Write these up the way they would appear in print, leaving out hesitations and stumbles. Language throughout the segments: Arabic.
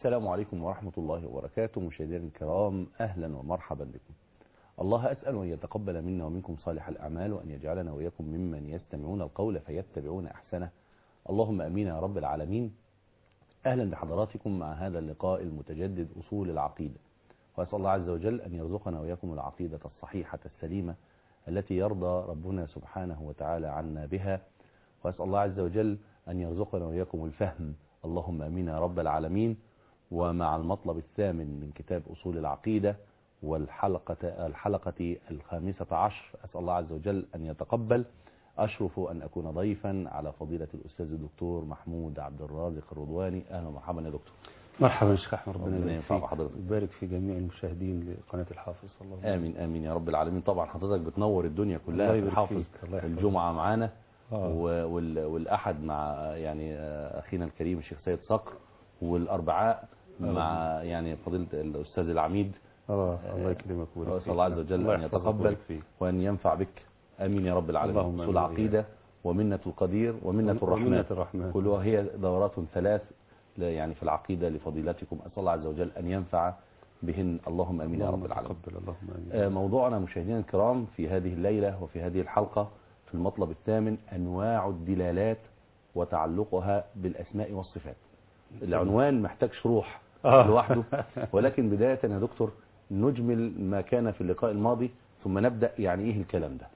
السلام عليكم ورحمة الله وبركاته. مشاهدينا الكرام، أهلا ومرحبا بكم. الله أسأل أن يتقبل منا ومنكم صالح الأعمال، وأن يجعلنا وإياكم ممن يستمعون القول فيتبعون أحسنه. اللهم أمين يا رب العالمين. أهلا بحضراتكم مع هذا اللقاء المتجدد أصول العقيدة، وأسأل الله عز وجل أن يرزقنا وإياكم العقيدة الصحيحة السليمة التي يرضى ربنا سبحانه وتعالى عنا بها، وأسأل الله عز وجل أن يرزقنا وإياكم الفهم. اللهم أمين يا رب العالمين. ومع المطلب الثامن من كتاب أصول العقيدة والحلقة 15، أسأل الله عز وجل أن يتقبل. أشرف أن أكون ضيفا على فضيلة الأستاذ الدكتور محمود عبد الرازق الرضواني. أهلا ومرحبا يا دكتور. مرحبا يا شيخ أحمد، ربنا يبارك في جميع المشاهدين لقناة الحافظ. الله آمين آمين يا رب العالمين. طبعا حضرتك بتنور الدنيا كلها في الحافظ. الجمعة معانا والأحد مع يعني أخينا الكريم الشيخ سيد صقر، والأربعاء مع يعني فضيلة الأستاذ العميد. الله يكرمك وأسأل الله عز وجل أن يتقبل وأن ينفع بك. آمين يا رب العالمين. أصول العقيدة ومنة القدير ومنة الرحمن كلها هي دورات ثلاث يعني في العقيدة لفضيلتكم. أسأل الله عز وجل أن ينفع بهن. اللهم آمين يا رب العالمين. موضوعنا مشاهدينا الكرام في هذه الليلة وفي هذه الحلقة في المطلب الثامن أنواع الدلالات وتعلقها بالأسماء والصفات. العنوان محتاج شروح لوحده، ولكن بداية يا دكتور نجمل ما كان في اللقاء الماضي ثم نبدأ. يعني إيه الكلام ده؟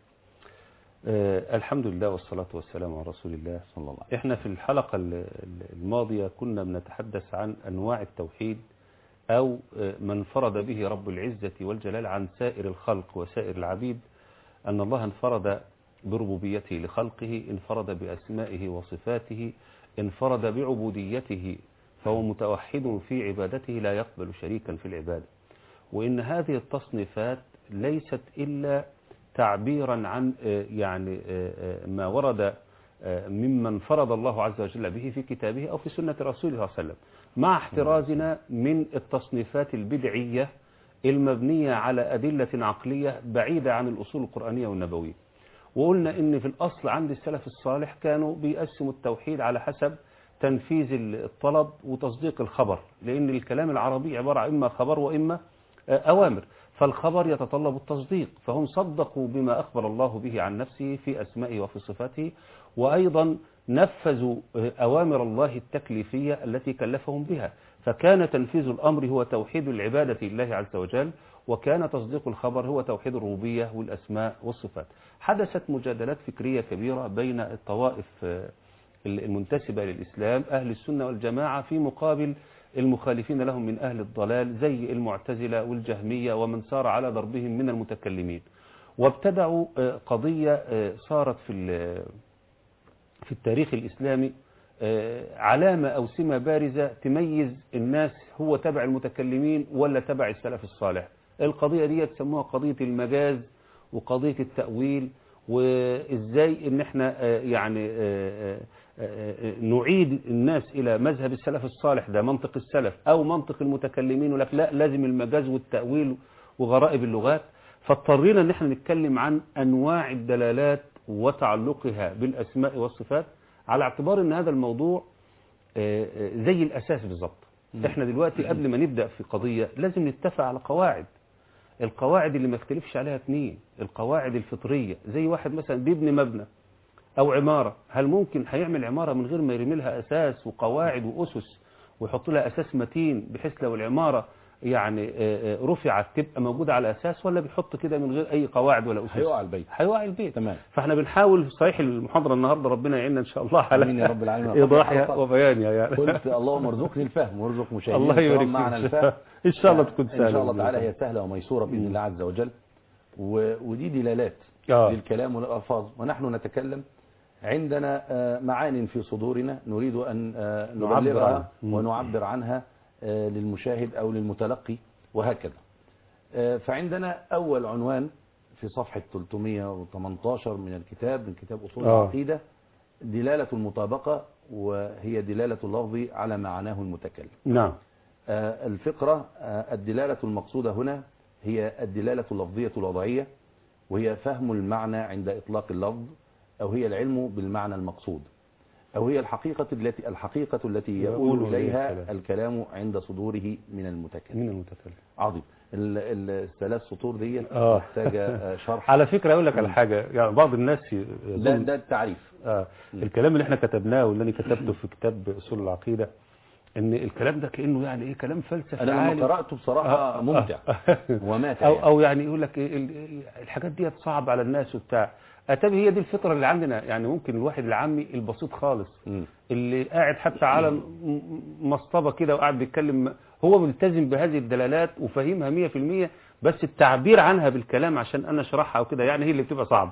الحمد لله والصلاة والسلام على رسول الله صلى الله عليه وسلم. احنا في الحلقة الماضية كنا بنتحدث عن أنواع التوحيد، أو من انفرد به رب العزة والجلال عن سائر الخلق وسائر العبيد. أن الله انفرد بربوبيته لخلقه، انفرد بأسمائه وصفاته، انفرد بعبوديته، فهو متوحد في عبادته لا يقبل شريكا في العبادة. وإن هذه التصنيفات ليست إلا تعبيرا عن يعني ما ورد ممن فرض الله عز وجل به في كتابه أو في سنة رسوله صلى الله عليه وسلم، مع احترازنا من التصنيفات البدعية المبنية على أدلة عقلية بعيدة عن الأصول القرآنية والنبوية. وقلنا إن في الأصل عند السلف الصالح كانوا بيقسموا التوحيد على حسب تنفيذ الطلب وتصديق الخبر، لأن الكلام العربي عبارة عن إما خبر وإما أوامر، فالخبر يتطلب التصديق، فهم صدقوا بما أخبر الله به عن نفسه في أسمائه وفي صفاته، وأيضا نفذوا أوامر الله التكليفية التي كلفهم بها، فكان تنفيذ الأمر هو توحيد العبادة لله عز وجل، وكان تصديق الخبر هو توحيد الربوبية والأسماء والصفات. حدثت مجادلات فكرية كبيرة بين الطوائف المنتسبة للإسلام أهل السنة والجماعة في مقابل المخالفين لهم من أهل الضلال زي المعتزلة والجهمية ومن سار على ضربهم من المتكلمين. وابتدعوا قضية صارت في التاريخ الإسلامي علامة أو سمة بارزة تميز الناس هو تبع المتكلمين ولا تبع السلف الصالح. القضية دي تسموها قضية المجاز وقضية التأويل، وإزاي إن احنا يعني نعيد الناس إلى مذهب السلف الصالح، ده منطق السلف، أو منطق المتكلمين ولك لا لازم المجاز والتأويل وغرائب اللغات. فاضطرينا إن احنا نتكلم عن أنواع الدلالات وتعلقها بالأسماء والصفات، على اعتبار أن هذا الموضوع زي الأساس بالضبط. احنا دلوقتي قبل ما نبدأ في قضية لازم نتفق على قواعد، القواعد اللي ما يختلفش عليها اثنين، القواعد الفطرية. زي واحد مثلا بيبني مبنى أو عمارة، هل ممكن هيعمل عمارة من غير ما يرمي لها أساس وقواعد وأسس ويحط لها أساس متين بحيث لو العمارة يعني رفعت تبقى موجودة على أساس، ولا بيحط كده من غير أي قواعد ولا أسس؟ هيقع البيت. تمام. فاحنا بنحاول صحيح المحاضرة النهاردة ربنا يعيننا إن شاء الله على يا رب العالمين إيضاحها وبيانها. يعني قلت اللهم ارزقني الفهم وارزق مشاهدينا الله يبارك معنا الفهم. إن شاء الله تكون سهلة إن شاء الله تعالى، هي سهلة وميسورة بإذن الله عز وجل. ودي دلالات للكلام والألفاظ، ونحن نتكلم عندنا معان في صدورنا نريد أن نبلغها ونعبر عنها للمشاهد أو للمتلقي وهكذا. فعندنا أول عنوان في صفحة 318 من الكتاب، من كتاب أصول العقيدة، دلالة المطابقة، وهي دلالة اللفظ على معناه المتكلم. نعم. الفقرة الدلالة المقصودة هنا هي الدلالة اللفظية الوضعية، وهي فهم المعنى عند إطلاق اللفظ، أو هي العلم بالمعنى المقصود. أو هي الحقيقة التي يقول إليها الكلام عند صدوره من المتكلم. عظيم. الثلاث سطور دي محتاجة شرح. على فكرة أقول لك على حاجة، يعني بعض الناس ده التعريف. الكلام اللي احنا كتبناه واللي أنا كتبته في كتاب أصول العقيدة، ان الكلام ده كأنه يعني ايه كلام فلسفي انا لما قرأته بصراحة ممتع وماتع او يعني يقول لك ايه الحاجات دي صعب على الناس وبتاع. اتابع هي دي الفطرة اللي عندنا، يعني ممكن الواحد العامي البسيط خالص اللي قاعد حتى على مصطبة كده وقاعد بيتكلم، هو ملتزم بهذه الدلالات وفاهمها 100%، بس التعبير عنها بالكلام عشان انا اشرحها او كده يعني هي اللي بتبقى صعبة.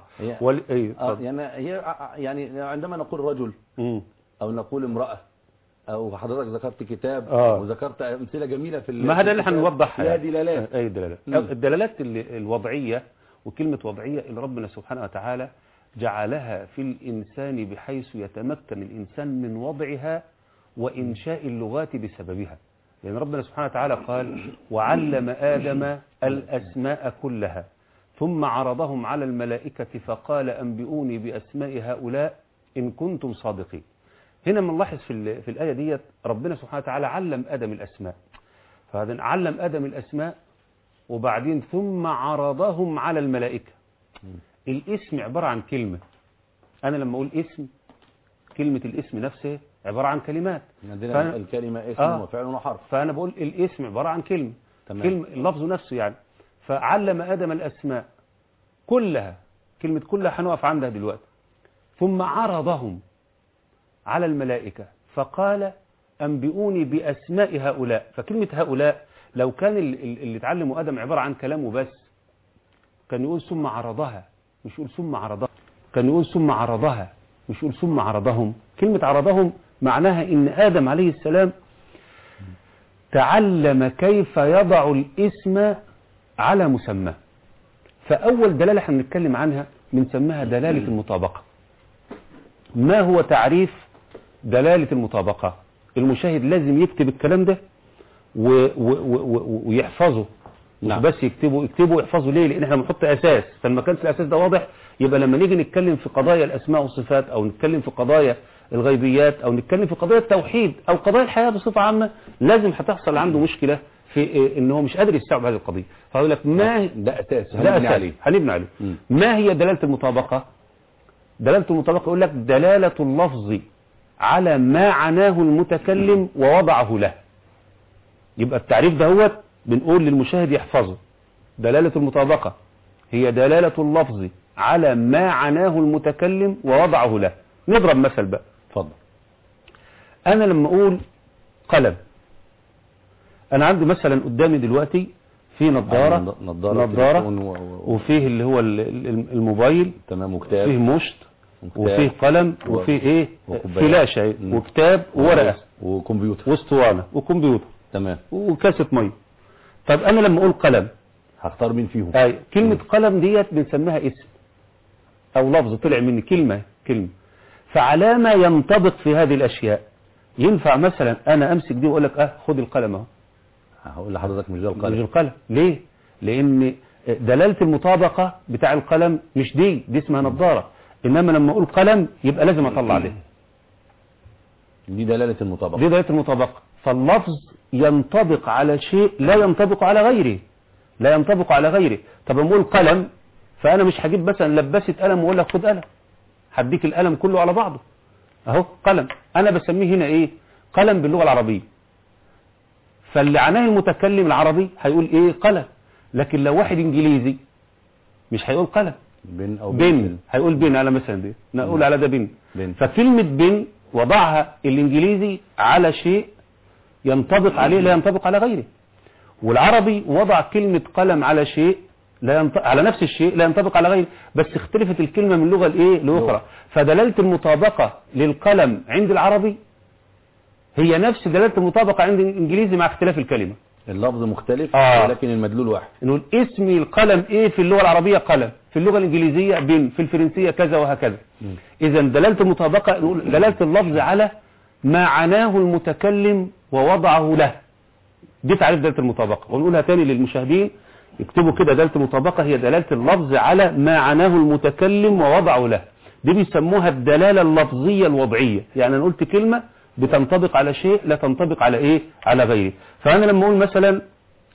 يعني عندما نقول رجل او نقول امرأة، او حضرتك ذكرت كتاب وذكرت امثله جميله في ما هذا اللي هنوضحها. فيها دلالات. اي دلالات. الدلالات الوضعيه، وكلمه وضعيه اللي ربنا سبحانه وتعالى جعلها في الانسان بحيث يتمكن الانسان من وضعها وانشاء اللغات بسببها. لان ربنا سبحانه وتعالى قال: وعلم آدم الاسماء كلها ثم عرضهم على الملائكه فقال انبئوني باسماء هؤلاء ان كنتم صادقين. هنا بنلاحظ في الآية ديت ربنا سبحانه وتعالى علم آدم الأسماء، فهذا علم آدم الأسماء وبعدين ثم عرضهم على الملائكة. الاسم عبارة عن كلمة. أنا لما أقول اسم، كلمة الاسم نفسه عبارة عن كلمات. عندنا الكلمة اسم وفعل وحرف. فأنا بقول الاسم عبارة عن كلمة. كلمة اللفظ نفسه يعني. فعلم آدم الأسماء كلها، كلمة كلها هنقف عندها دلوقتي. ثم عرضهم على الملائكة فقال أنبئوني بأسماء هؤلاء. فكلمة هؤلاء لو كان اللي اتعلموا آدم عبارة عن كلامه بس كان يقول ثم عرضها، مش يقول ثم عرضها. كان يقول ثم عرضها، مش يقول ثم عرضهم. كلمة عرضهم معناها إن آدم عليه السلام تعلم كيف يضع الاسم على مسمى. فأول دلالة هنتكلم عنها بنسميها دلالة المطابقة. ما هو تعريف دلالة المطابقة؟ المشاهد لازم يكتب الكلام ده ويحفظه. مش بس يكتبه ويحفظه. ليه؟ لأن احنا بنحط أساس، فلما كانش الأساس ده واضح يبقى لما نيجي نتكلم في قضايا الأسماء والصفات أو نتكلم في قضايا الغيبيات أو نتكلم في قضايا التوحيد أو قضايا الحياة بصفة عامة، لازم هتحصل عنده مشكلة في إن هو مش قادر يستوعب هذه القضية. فهقول لك ما ده أساس هنبني عليه. ما هي دلالة المطابقة؟ دلالة المطابقة يقول لك دلالة اللفظ على ما عناه المتكلم ووضعه له. يبقى التعريف ده هو بنقول للمشاهد يحفظه. دلالة المطابقة هي دلالة اللفظ على ما عناه المتكلم ووضعه له. نضرب مثل بقى. اتفضل. أنا لما أقول قلم، أنا عندي مثلا قدامي دلوقتي في نظارة وفيه اللي هو الموبايل، تمام، وكتاب، وفيه مشط، وفيه قلم، وفيه ايه، فلاشة وكتاب وورقة وكمبيوتر واسطوانة وكمبيوتر، تمام، وكاسة مية. طب انا لما اقول قلم هختار مين فيهم؟ كلمة قلم ديت بنسميها اسم او لفظ طلع مني كلمة. فعلى ما ينطبق في هذه الاشياء ينفع مثلا انا امسك دي واقول لك خد القلم اهو. هقول لحضرتك مش ده القلم. مش القلم. ليه؟ لان دلالة المطابقة بتاع القلم مش دي اسمها نظارة. إنما لما أقول قلم يبقى لازم أطلع ده. دي دلالة المطابقة. فاللفظ ينطبق على شيء لا ينطبق على غيره. طب لما أقول قلم فأنا مش هجيب مثلا لبست قلم وأقول لك خد قلم، هديك القلم كله على بعضه أهو قلم. أنا بسميه هنا إيه؟ قلم باللغة العربية. فاللي عناه المتكلم العربي هيقول إيه؟ قلم. لكن لو واحد إنجليزي مش هيقول قلم، بن هيقول بن على مثلا دي، نقول على ده بن. فكلمة بن وضعها الانجليزي على شيء ينطبق عليه لا ينطبق على غيره، والعربي وضع كلمة قلم على شيء على نفس الشيء لا ينطبق على غيره، بس اختلفت الكلمة من لغة لأخرى. فدلالة المطابقة للقلم عند العربي هي نفس دلالة المطابقة عند الانجليزي مع اختلاف الكلمة. اللفظ مختلف ولكن المدلول واحد. نقول اسم القلم ايه في اللغة العربية قلم، في اللغة الانجليزية بن، في الفرنسية كذا وهكذا. اذا دلالة المطابقة نقول دلالة اللفظ على ما عناه المتكلم ووضعه له. دي تعريف دلالة المطابقة، ونقولها تاني للمشاهدين يكتبوا كده: دلالة المطابقة هي دلالة اللفظ على ما عناه المتكلم ووضعه له. دي بيسموها الدلالة اللفظية الوضعية. يعني أنا قلت كلمة بتنطبق على شيء لا تنطبق على إيه؟ على غيره. فأنا لما أقول مثلا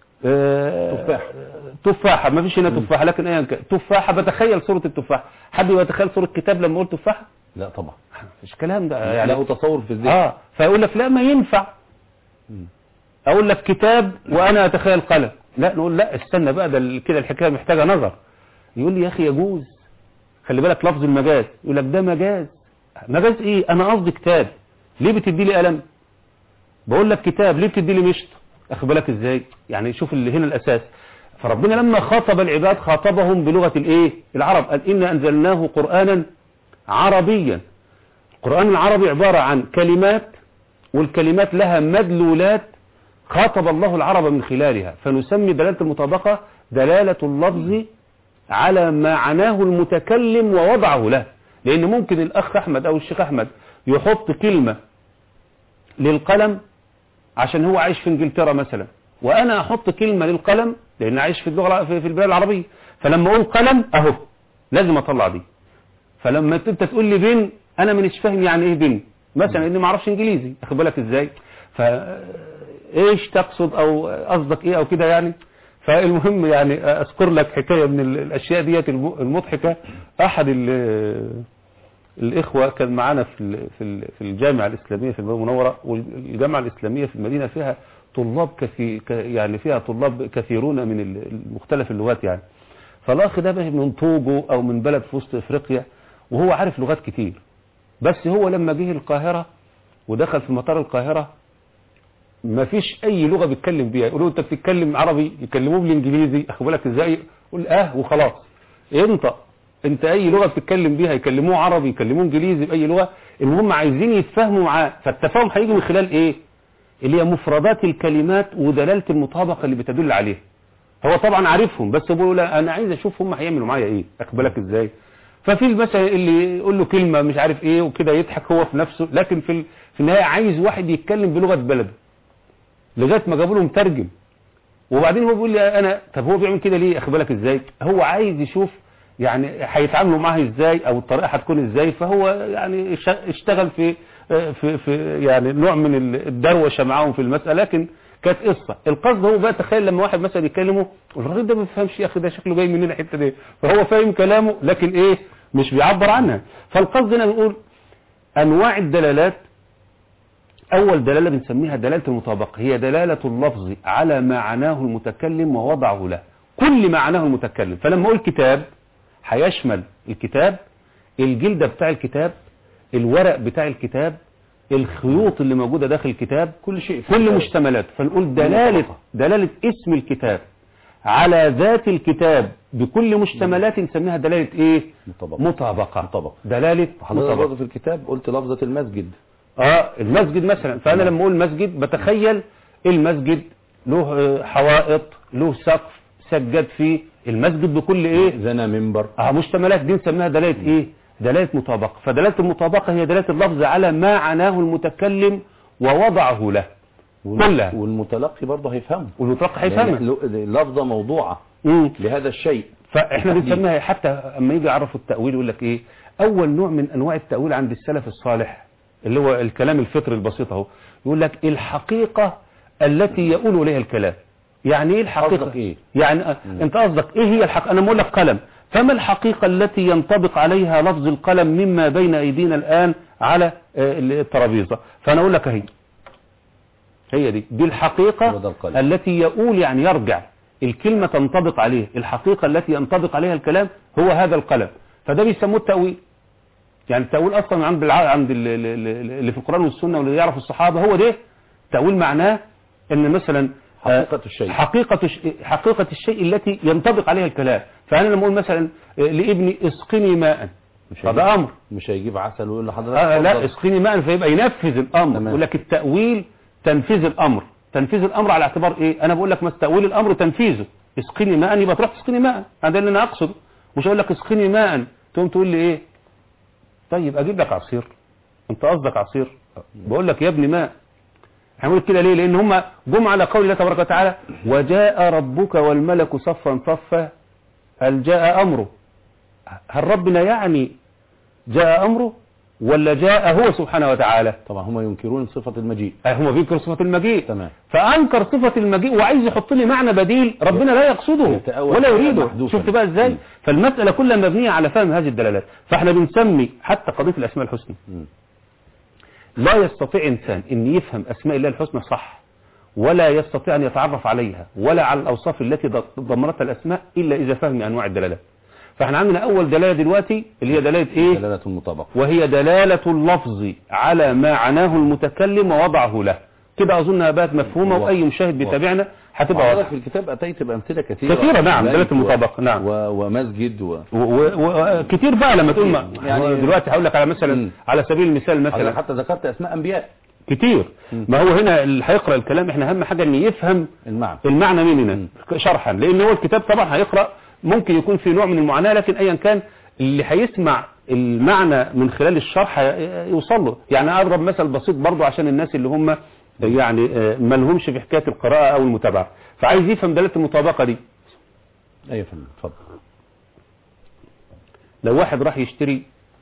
تفاحة، ما فيش هنا تفاحة لكن ايه تفاحة، بتخيل صورة التفاحة. حد يتخيل صورة كتاب لما اقول تفاحة؟ لا طبعا مفيش كلام ده يعني له تصور في الذهن. فيقول لك لا ما ينفع اقول لك كتاب وانا اتخيل قلم. لا نقول لا استنى بقى، ده كده الحكاية محتاجة نظر. يقول لي يا اخي يجوز، خلي بالك لفظ المجاز. يقول لك ده مجاز. مجاز ايه؟ انا قصدي كتاب، ليه بتدي لي قلم؟ بقول لك كتاب، ليه بتدي لي مشط؟ اخد بالك ازاي؟ يعني شوف اللي هنا الاساس. فربنا لما خاطب العباد خاطبهم بلغة الايه؟ العرب. قال إنا أنزلناه قرآنا عربيا. القرآن العربي عبارة عن كلمات، والكلمات لها مدلولات خاطب الله العرب من خلالها. فنسمي دلالة المطابقة دلالة اللفظ على معناه المتكلم ووضعه له. لأن ممكن الأخ أحمد أو الشيخ أحمد يحط كلمة للقلم عشان هو عايش في انجلترا مثلا، وانا احط كلمة للقلم لان عايش في اللغة في البلاد العربية. فلما اقول قلم اهو لازم اطلع دي. فلما انت تقول لي بن، انا مش فاهم يعني ايه بن مثلا، اني ما اعرفش انجليزي. اخد بالك ازاي؟ ايش تقصد او قصدك ايه او كده يعني. فالمهم يعني اذكر لك حكاية من الاشياء ديت المضحكة. احد الإخوة كان معانا في الجامعة الإسلامية في المدينة المنورة، والجامعة الإسلامية في المدينة فيها طلاب يعني فيها طلاب كثيرون من مختلف اللغات يعني. فالأخ ده من طوجو أو من بلد في وسط إفريقيا، وهو عارف لغات كتير. بس هو لما جه القاهرة ودخل في مطار القاهرة ما فيش أي لغة بيتكلم بيها. يقولوا أنت بتتكلم عربي، يكلموه بالإنجليزي. أخد بالك إزاي؟ يقول وخلاص انت اي لغة بتتكلم بيها، يكلموه عربي يكلموه انجليزي باي لغة، المهم عايزين يتفاهموا معاه. فالتفاهم هيجي من خلال ايه؟ اللي هي مفردات الكلمات ودلالة المطابقة اللي بتدل عليه. هو طبعا عارفهم بس بيقول لا انا عايز اشوف هم هيعملوا معايا ايه. اخد بالك ازاي؟ ففي المثل اللي يقول له كلمة مش عارف ايه وكده يضحك هو في نفسه، لكن في النهاية عايز واحد يتكلم بلغة بلده لغاية ما جابوا له مترجم. وبعدين هو بيقول لي انا طب هو بيعمل كده ليه؟ اخد بالك ازاي؟ هو عايز يشوف يعني هيتعاملوا معاه ازاي او الطريقه هتكون ازاي. فهو يعني اشتغل في يعني نوع من الدروشه معاهم في المساله، لكن كانت قصه. القصد هو بقى تخيل لما واحد مثلا يكلمه الراجل ده ما بيفهمش يا اخي، ده شكله جاي منين الحته دي، فهو فاهم كلامه لكن ايه مش بيعبر عنها. فالقصد هنا بنقول انواع الدلالات. اول دلاله بنسميها دلاله المطابقه، هي دلاله اللفظ على معناه المتكلم ووضعه له، كل معناه المتكلم. فلما اقول كتاب هيشمل الكتاب، الجلدة بتاع الكتاب، الورق بتاع الكتاب، الخيوط اللي موجودة داخل الكتاب، كل شيء، كل مشتملات. فنقول دلالة اسم الكتاب على ذات الكتاب بكل مشتملات نسميها دلالة ايه؟ مطابقة. دلالة مطابقة. في الكتاب قلت لفظة المسجد. المسجد مثلا. فأنا لما أقول مسجد بتخيل المسجد له حوائط، له سقف سجد فيه، المسجد بكل ايه؟ زنا منبر. مشتملات دي نسميها دلالة ايه؟ دلالة مطابقة. فدلالة المطابقة هي دلالة اللفظ على ما عناه المتكلم ووضعه له كلها. والمتلقي برضه هيفهمه. والمتلقي هيفهمه. لفظة موضوعة لهذا الشيء. فاحنا بنسميها حتى اما يجي يعرفوا التأويل يقول لك ايه؟ اول نوع من انواع التأويل عند السلف الصالح اللي هو الكلام الفطري البسيط اهو، يقول لك الحقيقة التي يقول اليها الكلام. يعني ايه الحقيقة؟ إيه؟ يعني انت قصدك ايه هي الحقيقة؟ انا بقول لك قلم، فما الحقيقة التي ينطبق عليها لفظ القلم مما بين ايدينا الان على الترابيزة؟ فانا اقول لك هي دي الحقيقة التي يقول يعني يرجع الكلمة تنطبق عليه. الحقيقة التي ينطبق عليها الكلام هو هذا القلم. فده بيسموه التأويل. يعني التأويل اصلا عند اللي في القرآن والسنة واللي يعرف الصحابة هو ده تأويل. معناه ان مثلا حقيقة الشيء التي ينطبق عليها الكلام. فأنا لما أقول مثلا لابني اسقني ماء، هذا أمر. مش هيجيب عسل ويقول لحضرتك لا اسقني ماء، فيبقى ينفذ الأمر. يقول لك التأويل تنفيذ الأمر. تنفيذ الأمر على اعتبار إيه؟ أنا بقول لك ما تأويل الأمر تنفيذه. اسقني ماء يبقى تروح تسقني ماء، هذا اللي أنا أقصده. مش أقول لك اسقني ماء تقوم تقول لي إيه؟ طيب أجيب لك عصير، أنت قصدك عصير، بقول لك يا ابني ماء. هنقول كده ليه؟ لان هم جم على قول الله تبارك وتعالى وجاء ربك والملك صفا صفا، هل جاء امره؟ هل ربنا يعني جاء أمره ولا جاء هو سبحانه وتعالى؟ طبعا هم ينكرون صفة المجيء. هم بينكروا صفة المجيء. تمام. فأنكر صفة المجيء وعايز يحط لي معنى بديل ربنا لا يقصده ولا يريده. شفت بقى ازاي؟ فالمسألة كلها مبنية على فهم هذه الدلالات. فاحنا بنسمي حتى قضية الأسماء الحسنى لا يستطيع إنسان أن يفهم أسماء الله الحسنى صح ولا يستطيع أن يتعرف عليها ولا على الأوصاف التي ضمنتها الأسماء إلا إذا فهم أنواع الدلالات. فاحنا عندنا أول دلالة دلوقتي اللي هي دلالة إيه؟ دلالة المطابقة، وهي دلالة اللفظ على ما عناه المتكلم ووضعه له. كده أظنها بقت مفهومة وأي مشاهد بيتابعنا هتبقى واضحة. في الكتاب أتيت بأمثلة كثيرة كثيرة. نعم، دلالة المطابقة. نعم. ومسجد وكثير بقى لما تقول يعني دلوقتي هقول لك على مثلا على سبيل المثال مثلا حتى ذكرت أسماء أنبياء كتير. ما هو هنا اللي هيقرأ الكلام احنا أهم حاجة إن يفهم المعنى مننا شرحا، لأن هو الكتاب طبعا هيقرأ ممكن يكون في نوع من المعاناة، لكن أيا كان اللي هيسمع المعنى من خلال الشرح يوصل له. يعني أضرب مثل بسيط برضو عشان الناس اللي هم يعني ما لهمش في حكاية القراءة أو المتابعة، فعايز يفهم دلالة المطابقة دي. أيوة فندم، اتفضل. لو واحد راح يشتري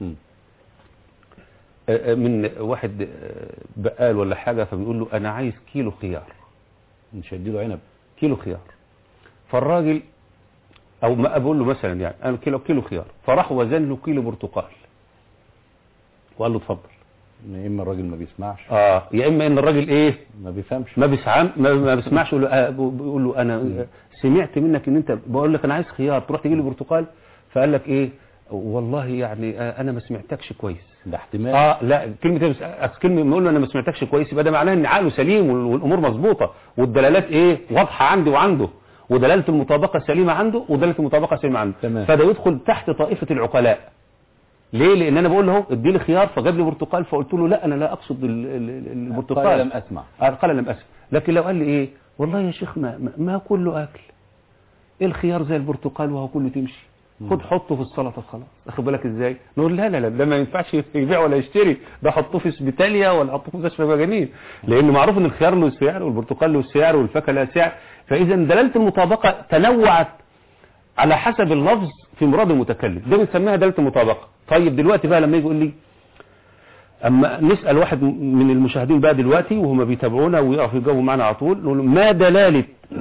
من واحد بقال ولا حاجة فبيقول له أنا عايز كيلو خيار، مش هيديله عنب، كيلو خيار. فالراجل او ما اقول له مثلا يعني انا كيلو خيار، فراح وزن له كيلو برتقال وقال له اتفضل. يا اما الراجل ما بيسمعش يا اما ان الراجل ايه ما بيفهمش ما بيسمعش. بيقول له انا سمعت منك ان انت بقول لك انا عايز خيار تروح تجيب لي برتقال، فقال لك ايه والله يعني انا ما سمعتكش كويس. ده احتمال. لا كلمه بنقول له انا ما سمعتكش كويس يبقى ده معناه ان عقله سليم والامور مظبوطه والدلالات ايه واضحه عندي وعنده، ودلالة المطابقة سليمة عنده ودلالة المطابقة سليمة عنده. تمام. فده يدخل تحت طائفة العقلاء. ليه؟ لأن أنا بقول له ادي لي خيار فجاب لي برتقال، فقلت له لا أنا لا أقصد البرتقال. قال لم أسمع. قال لم أسمع. لكن لو قال لي إيه والله يا شيخ ما كله أكل، إيه الخيار زي البرتقال وهو كله تمشي، خد حطه في السلطة خلاص. أخد بالك إزاي؟ نقول لا ده ما ينفعش يبيع ولا يشتري، ده حطوه في اسبيتاليا ولا حطوه في مستشفى مجانين، لأن معروف إن الخيار له سعر والبرتقال له سعر والفاكهة لها سعر. فإذا دلالة المطابقة تنوعت على حسب اللفظ في مراد المتكلم، ده بنسميها دلالة المطابقة. طيب دلوقتي بقى لما يجي يقول لي أما نسأل واحد من المشاهدين بقى دلوقتي وهم بيتابعونا ويقفوا يجاوبوا معنا على طول، نقول ما دلالة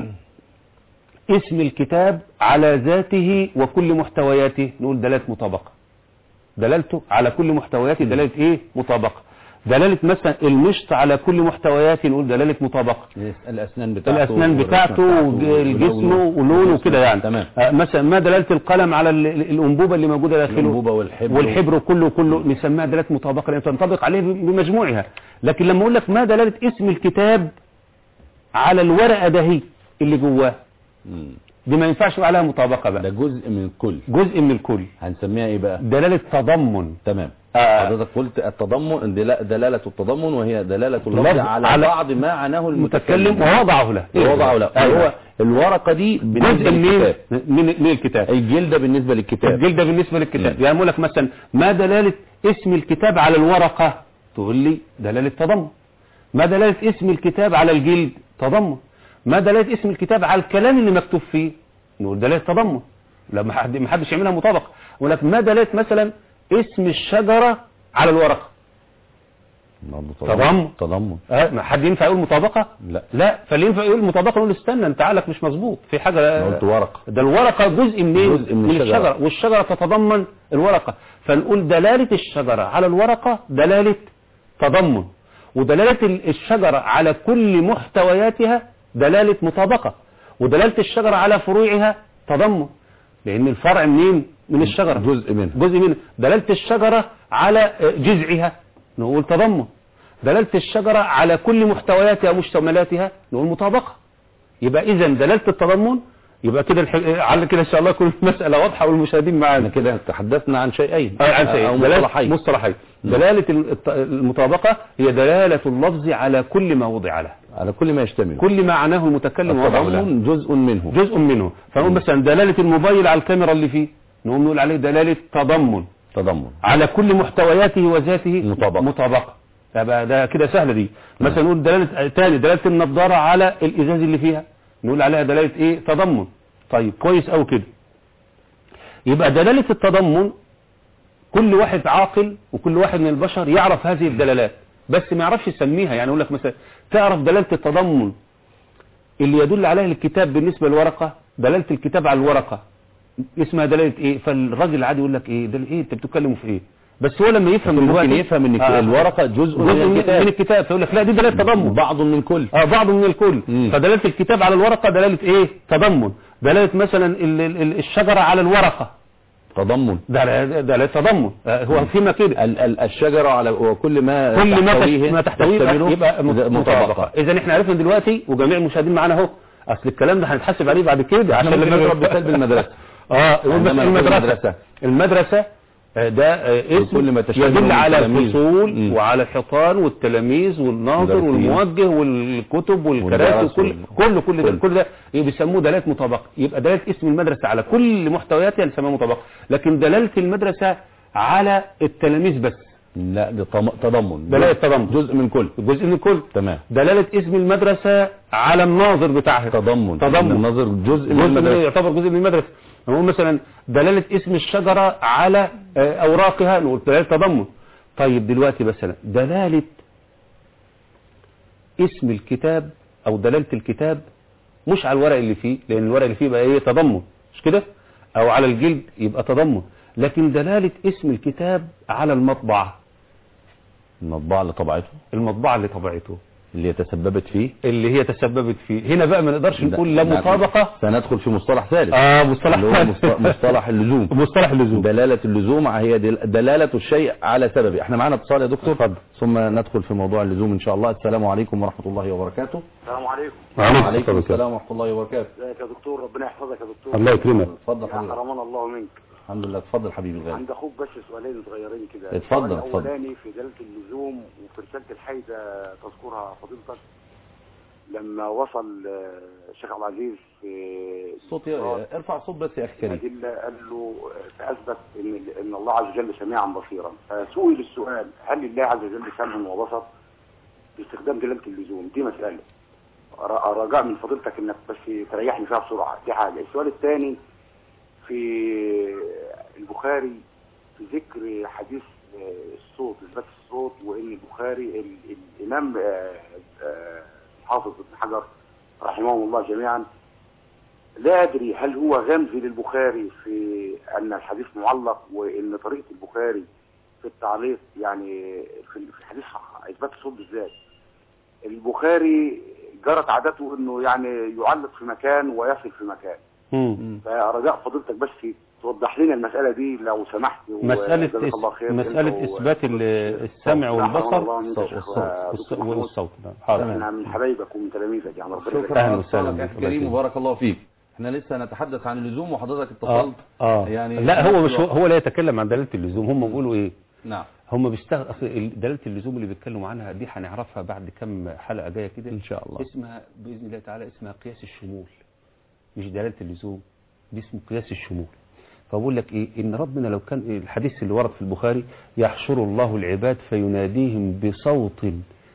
اسم الكتاب على ذاته وكل محتوياته؟ نقول دلالة مطابقة. دلالته على كل محتوياته دلالة ايه؟ مطابقة. دلالة مثلا المشط على كل محتوياته نقول دلالة مطابقة. الأسنان بتاعته والجسم ولونه وكده يعني. تمام. مثلا ما دلالة القلم على الأنبوبة اللي موجودة داخله، الأنبوبة والحبر كله نسميها دلالة مطابقة لأن تنطبق عليه بمجموعها. لكن لما أقول لك ما دلالة اسم الكتاب على الورقة دهي اللي جواه، دي ما ينفعش عليها مطابقة بقى، ده جزء من الكل. جزء من الكل. هنسميها ايه بقى؟ دلالة تضمن. تمام. حضرتك قلت التضمن دلالة التضمن وهي دلالة اللفظ على بعض ما عناه المتكلم ووضعه له. هو الورقة دي جزء من الكتاب. الجلدة بالنسبة للكتاب. يعني اقول لك مثلا ما دلالة اسم الكتاب على الورقة؟ تقول لي دلالة تضمن. ما دلالة اسم الكتاب على الجلد؟ تضمن. ما دلالة اسم الكتاب على الكلام اللي مكتوب فيه؟ نقول دلالة تضمن. لما حدش يعملها مطابقة. ولكن ما دلالة مثلا اسم الشجرة على الورقة؟ تضمن. ما حد ينفع يقول مطابقة؟ لا. فاللي ينفع يقول مطابقة نقول استنى انت عقلك مش مظبوط في حاجة. قلت ورقة. ده الورقة جزء من الشجرة والشجرة تتضمن الورقة، فنقول دلالة الشجرة على الورقة دلالة تضمن، ودلالة الشجرة على كل محتوياتها دلالة مطابقة، ودلالة الشجرة على فروعها تضمن، لأن الفرع منين؟ من الشجرة، جزء منه. دلالة الشجرة على جذعها نقول تضمن، دلالة الشجرة على كل محتوياتها ومشتملاتها نقول مطابقة. يبقى إذا دلالة التضمن يبقى كده على كده إن شاء الله كل مسألة واضحة والمشاهدين معانا. كده تحدثنا عن شيئين أو مصطلحين. دلالة المطابقة هي دلالة اللفظ على كل ما وضع له، على كل ما يشتمل، كل ما عناه المتكلم وضعه له. جزء منه. فنقول مثلا دلالة الموبايل على الكاميرا اللي فيه نقول عليه دلالة تضمن على كل محتوياته وذاته مطابقة. يبقى ده كده سهلة دي. مثلا نقول دلالة النظارة على الإزاز اللي فيها نقول عليها دلالة ايه؟ تضمن. طيب كويس أو كده. يبقى دلالة التضمن كل واحد عاقل وكل واحد من البشر يعرف هذه الدلالات، بس ما يعرفش يسميها. يعني يقول لك مثلا تعرف دلالة التضمن اللي يدل عليه الكتاب بالنسبة للورقة، دلالة الكتاب على الورقة اسمها دلالة ايه؟ فالراجل العادي يقول لك ايه ده، ايه انت بتتكلموا في ايه؟ بس هو لما يفهم ممكن يفهم ان الورقة جزء من الكتاب فيقول لك لا دي دلالة تضمن، بعض من الكل. بعض من الكل. فدلالة الكتاب على الورقة دلالة ايه؟ تضمن. دلالة مثلا الشجرة على الورقة تضمن، دلالة تضمن. هو فيما كده الشجرة على وكل ما تحتويه يبقى مطابقة. اذا احنا عرفنا دلوقتي وجميع المشاهدين معانا اهو، اصل الكلام ده هنتحاسب عليه بعد كده عشان لما نضرب مثال بالمدرسة. المدرسة ده اسم يدل على الفصول وعلى الحيطان والتلاميذ والناظر والموجه والكتب والكراسي كل ده بيسموه دلالة مطابقة. يبقى دلالة اسم المدرسة على كل محتوياتها نسميها مطابقة، لكن دلالة المدرسة على التلاميذ بس لا، ده تضمن، دلالة تضمن، جزء من كل. تمام. دلالة اسم المدرسة على الناظر بتاعها تضمن الناظر جزء من المدرسة، يعتبر جزء من المدرسة. نقول مثلا دلالة اسم الشجرة على أوراقها، نقول دلالة تضمن. طيب دلوقتي مثلا دلالة اسم الكتاب أو دلالة الكتاب مش على الورق اللي فيه، لأن الورق اللي فيه بقى ايه؟ تضمن، مش كده؟ أو على الجلد يبقى تضمن. لكن دلالة اسم الكتاب على المطبعة، المطبعة اللي طبعته اللي هي تسببت فيه. هنا بقى ما نقدرش نقول لا مطابقة. سندخل في مصطلح ثالث، مصطلح اللزوم. دلالة اللزوم هي دلالة الشيء على سببه. احنا معانا اتصال يا دكتور، اتفضل، ثم ندخل في موضوع اللزوم ان شاء الله. السلام عليكم ورحمة الله وبركاته. السلام عليكم. وعليكم السلام ورحمة الله وبركاته. ازيك يا دكتور؟ ربنا يحفظك يا دكتور. الله يكرمك. اتفضل حبيبي. حرمنا الله منك. الحمد لله. اتفضل حبيبي الغالي. عند اخوك بس سؤالين صغيرين كده. اتفضل. الاولاني في دلالة اللزوم وفي رسالة الحيدة تذكرها فضيلتك، لما وصل الشيخ عبد العزيز في الصوت، ارفع الصوت بس يا اخي كريم. قال له فاثبت ان الله عز وجل سميعا بصيرا. فسئل السؤال هل لله عز وجل سمع وبصر باستخدام دلالة اللزوم؟ دي مسألة رجاء من فضيلتك انك بس تريحني فيها بسرعة. دي حاجة. السؤال الثاني في البخاري في ذكر حديث الصوت، اثبات الصوت، وان البخاري الامام حافظ ابن حجر رحمهم الله جميعا، لا ادري هل هو غمز للبخاري في ان الحديث معلق، وان طريقه البخاري في التعليق يعني في حديث اثبات الصوت بالذات البخاري جرت عادته انه يعني يعلق في مكان ويصل في مكان. فرجاء فضيلتك بس توضح لنا المسألة دي لو سمحت. مسألة إثبات السمع والبصر والصوت. أنا من حبايبك ومن تلاميذك يعني. شكرا لك كريم وبارك الله فيك. احنا لسه نتحدث عن اللزوم وحضرتك اتصلت. يعني لا هو مش هو لا يتكلم عن دلالة اللزوم. هم بيقولوا ايه؟ نعم. هم بيستخدموا دلالة اللزوم اللي بيتكلموا عنها دي هنعرفها بعد كم حلقة جاية كده ان شاء الله. اسمها بإذن الله تعالى اسمها قياس الشمول، مش دلالة اللزوم، دي اسمه قياس الشمول. فبقول لك ايه؟ ان ربنا لو كان الحديث اللي ورد في البخاري يحشر الله العباد فيناديهم بصوت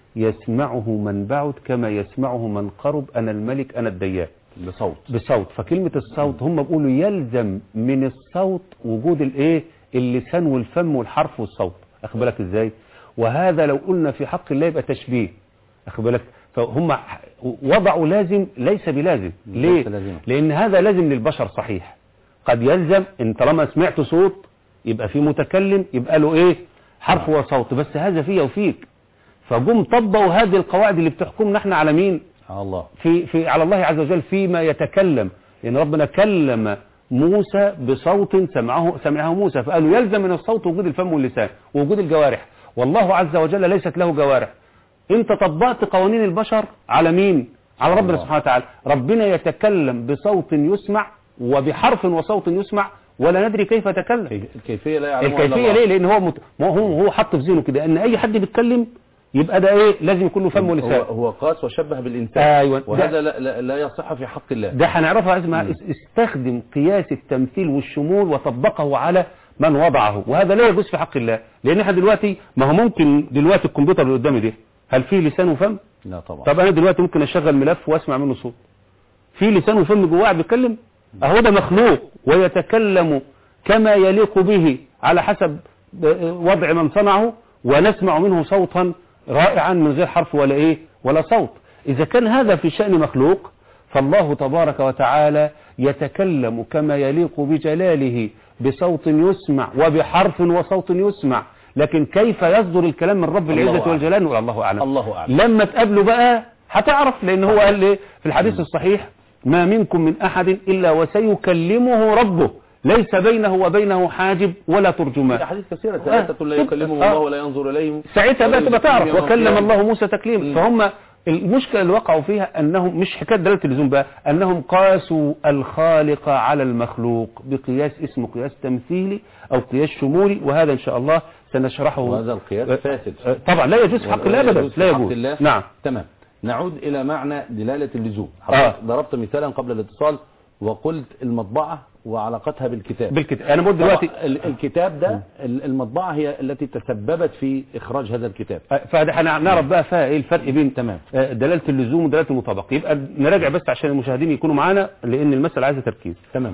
يسمعه من بعد كما يسمعه من قرب، انا الملك انا الديان. بصوت. فكلمة الصوت هم بيقولوا يلزم من الصوت وجود الايه؟ اللسان والفم والحرف والصوت. اخد بالك ازاي؟ وهذا لو قلنا في حق الله يبقى تشبيه. اخد بالك؟ فهم وضعوا لازم ليس بلازم. ليه؟ لان هذا لازم للبشر صحيح. قد يلزم ان طالما سمعت صوت يبقى في متكلم يبقى له ايه؟ حرف وصوت، بس هذا فيه وفيك. فجم طبقوا هذه القواعد اللي بتحكمنا احنا على مين؟ على الله. على الله عز وجل فيما يتكلم. لان ربنا كلم موسى بصوت سمعه موسى، فقالوا يلزم من الصوت وجود الفم واللسان ووجود الجوارح، والله عز وجل ليست له جوارح. انت طبقت قوانين البشر على مين؟ على ربنا سبحانه وتعالى. ربنا يتكلم بصوت يسمع وبحرف وصوت يسمع ولا ندري كيف تكلم. الكيفية لا يعلمها الكيفية ليه؟ لان هو حط في ذهنه كده ان اي حد بيتكلم يبقى ده ايه؟ لازم يكون له فم ولسان. هو قاس وشبه بالانسان. ايوه. وهذا لا يصح في حق الله. ده هنعرفها اسمها استخدم قياس التمثيل والشمول وطبقه على من وضعه، وهذا لا يجوز في حق الله. لان احنا دلوقتي ما هو ممكن دلوقتي الكمبيوتر اللي قدامي ده هل فيه لسان وفم؟ لا طبعا. طب انا دلوقتي ممكن اشغل ملف واسمع منه صوت. في لسان وفم جواه بيتكلم؟ اهو ده مخلوق ويتكلم كما يليق به على حسب وضع من صنعه ونسمع منه صوتا رائعا من غير حرف ولا ايه ولا صوت. إذا كان هذا في شأن مخلوق، فالله تبارك وتعالى يتكلم كما يليق بجلاله بصوت يسمع وبحرف وصوت يسمع، لكن كيف يصدر الكلام من رب العزة والجلال نقول الله أعلم. الله أعلم. لما تقابله بقى هتعرف، لأن هو قال لي في الحديث الصحيح ما منكم من أحد إلا وسيكلمه ربه ليس بينه وبينه حاجب ولا ترجمان. حديث كثيرة، ثلاثة لا يكلمهم الله ولا ينظر إليهم. ساعتها بقى تبقى تعرف وكلم الله موسى تكليما. فهم المشكلة اللي وقعوا فيها أنهم مش حكاية دلالة اللزوم بقى، أنهم قاسوا الخالق على المخلوق بقياس اسمه قياس تمثيلي أو قياس شمولي، وهذا إن شاء الله سنشرحه. وهذا القياس فاسد طبعا، لا يجوز حق الله أبدا، لا يجوز. نعم تمام. نعود إلى معنى دلالة اللزوم. ضربت مثالا قبل الاتصال وقلت المطبعة وعلاقتها بالكتاب. أنا بقول دلوقتي الكتاب ده المطبعة هي التي تسببت في إخراج هذا الكتاب. فهنعرف بقى فيها إيه الفرق بين تمام دلالة اللزوم ودلالة المطابقة. يبقى نراجع بس عشان المشاهدين يكونوا معانا، لأن المسألة عايزة تركيز. تمام.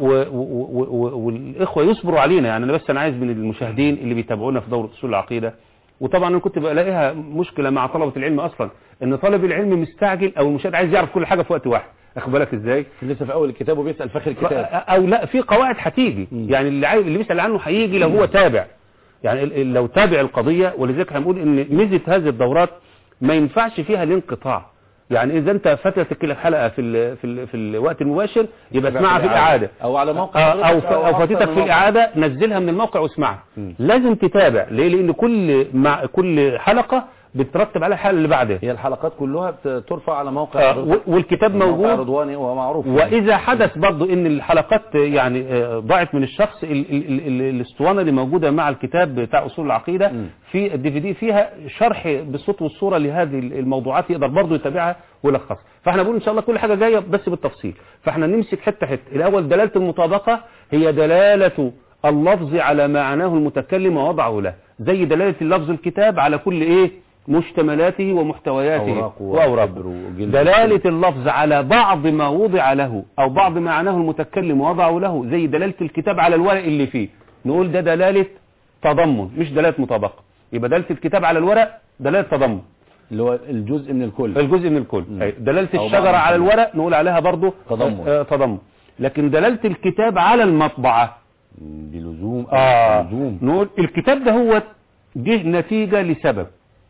والإخوة يصبروا علينا. يعني أنا عايز من المشاهدين اللي بيتابعونا في دورة أصول العقيدة، وطبعا أنا كنت بلاقيها مشكلة مع طلبة العلم أصلا، إن طالب العلم مستعجل أو المشاهد عايز يعرف كل حاجة في وقت واحد. أخد بالك إزاي؟ لسه في أول الكتاب وبيسأل في آخر الكتاب، أو لا، في قواعد هتيجي. يعني اللي بيسأل عنه هيجي لو هو تابع، يعني لو تابع القضية. ولذلك هنقول إن ميزة هذه الدورات ما ينفعش فيها الانقطاع. يعني إذا أنت فاتتك الحلقة في الوقت المباشر يبقى اسمعها في الإعادة، أو على موقع أو فاتتك في الإعادة نزلها من الموقع واسمعها. لازم تتابع. ليه؟ لأن كل حلقة بترتب على الحلقة اللي بعدها. هي الحلقات كلها بترفع على موقع والكتاب موجود رضواني ومعروف. وإذا حدث برضو إن الحلقات يعني ضاعت من الشخص، الاسطوانة اللي موجودة مع الكتاب بتاع أصول العقيدة في الDVD فيها شرح بالصوت والصورة لهذه الموضوعات، يقدر برضو يتابعها ويلخصها. فاحنا بنقول إن شاء الله كل حاجة جاية بس بالتفصيل. فاحنا نمسك حتة حتة. الأول دلالة المطابقة هي دلالة اللفظ على معناه المتكلم ووضعه له، زي دلالة اللفظ الكتاب على كل مشتملاته ومحتوياته وأوراقه. دلالة اللفظ على بعض ما وضع له أو بعض معناه المتكلم ووضعه له، زي دلالة الكتاب على الورق اللي فيه، نقول ده دلالة تضمن مش دلالة مطابقة. يبقى دلالة الكتاب على الورق دلالة تضمن، اللي هو الجزء من الكل. دلالة الشجرة على الورق نقول عليها برضو تضمن. لكن دلالة الكتاب على المطبعة بلزوم نقول الكتاب ده هو جه نتيجة لسبب.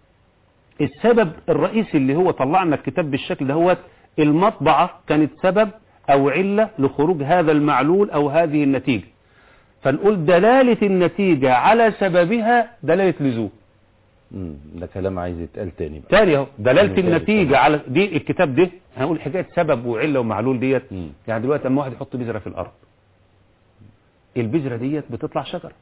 السبب الرئيسي اللي هو طلعنا الكتاب بالشكل ده هو المطبعة كانت سبب أو علة لخروج هذا المعلول أو هذه النتيجة. فنقول دلالة النتيجة على سببها دلالة لزوم. ده كلام عايز يتقال تاني اهو دلالة النتيجة على دي الكتاب ده. هنقول حكاية سبب وعلة ومعلول ديت. يعني دلوقتي اما واحد يحط بذرة في الأرض، البذرة ديت بتطلع شجرة.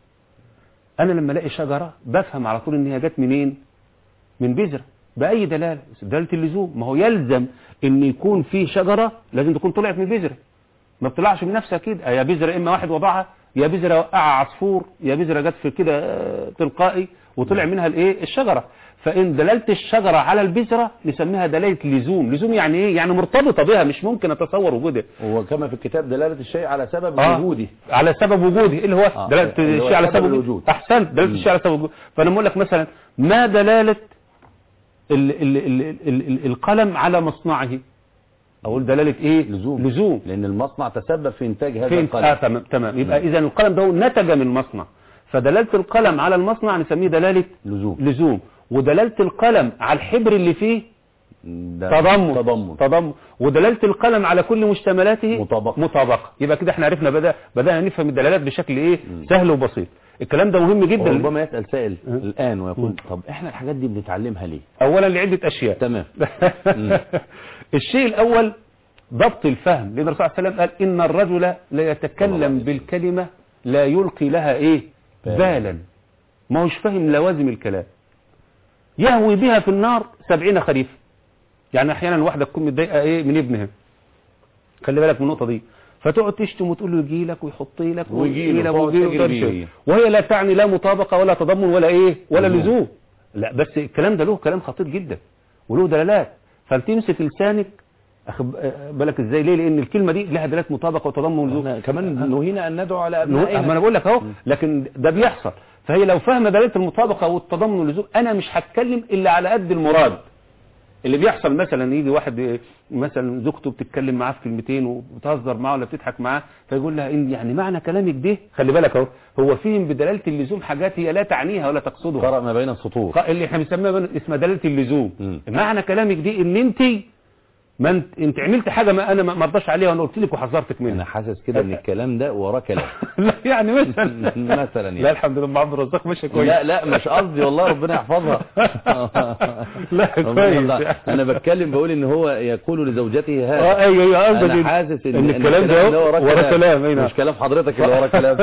أنا لما الاقي شجرة بفهم على طول إن هي جت منين؟ من بذرة. بأي دلالة؟ دلالة اللزوم. ما هو يلزم إن يكون في شجرة لازم تكون طلعت من بذرة، ما بتطلعش من نفسها كده. يا بذرة إما واحد وضعها، يا بذرة وقعها عصفور، يا بذرة جت في كده تلقائي وطلع منها الشجرة. فإن دلالة الشجرة على البذرة نسميها دلالة لزوم. لزوم يعني إيه؟ يعني مرتبطة بها، مش ممكن أتصور وجودها. وكما في الكتاب دلالة الشيء على سبب وجوده. على سبب وجوده اللي هو دلالة الشيء على سبب الوجود. أحسنت، دلالة الشيء على سبب الوجود. فأنا بقول لك مثلا ما دلالة القلم على مصنعه؟ أقول دلالة إيه؟ لزوم. لأن المصنع تسبب في إنتاج هذا القلم. تمام. يبقى إذا القلم ده نتج من مصنع، فدلالة القلم على المصنع نسميه دلالة لزوم. ودلالة القلم على الحبر اللي فيه تضمن. ودلالة القلم على كل مشتملاته مطابقة. يبقى كده احنا عرفنا بدأنا نفهم الدلالات بشكل سهل وبسيط. الكلام ده مهم جدا. ربما يسأل سائل الآن ويقول طب احنا الحاجات دي بنتعلمها ليه؟ اولا لعدة اشياء. تمام. الشيء الاول ضبط الفهم، لأن الرسول صلى الله عليه وسلم قال إن الرجل لا يتكلم بالكلمة لا يلقي لها بالا. ما هوش فاهم لوازم الكلام، يهوي بها في النار 70 خريف. يعني احيانا واحدة تكون متضايقة من ابنها، خلي بالك من النقطة دي، فتقعد تشتم وتقول له يجي لك ويحط لك وهي لا تعني لا مطابقة ولا تضمن ولا لزوم. لا، بس الكلام ده له كلام خطير جدا وله دلالات. فانت تمسك لسانك بالك ازاي؟ ليه؟ لان الكلمه دي لها دلالات مطابقه وتضمن ولزوم. كمان نهينا ان ندعو على ابنائنا. ما انا بقول لك اهو، لكن ده بيحصل. فهي لو فاهمه دلاله المطابقه والتضمن واللزوم، انا مش هتكلم الا على قد المراد. اللي بيحصل مثلا يجي واحد مثلا زوجته بتتكلم معاه في كلمتين وبتهزر معاه ولا بتضحك معاه، فيقول لها ان يعني معنى كلامك ده، خلي بالك اهو، هو فهم بدلاله اللزوم حاجات هي لا تعنيها ولا تقصدها. قرأ ما بين السطور، اللي احنا بنسميها اسمها دلاله اللزوم. معنى كلامك دي ان انت عملت حاجه ما انا ما ارضاش عليها وانا قلت لك وحذرتك منها. انا حاسس كده ان الكلام ده وراه كلام. لا يعني مثلا يعني. لا الحمد لله عبد الرزاق ماشي كويس. لا مش قصدي والله، ربنا يحفظها. لا كويس. انا بتكلم بقول ان هو يقول لزوجته هذا. ايوه قصدي انا حاسس ان الكلام ده وراه كلام. مش كلام حضرتك اللي وراه كلام.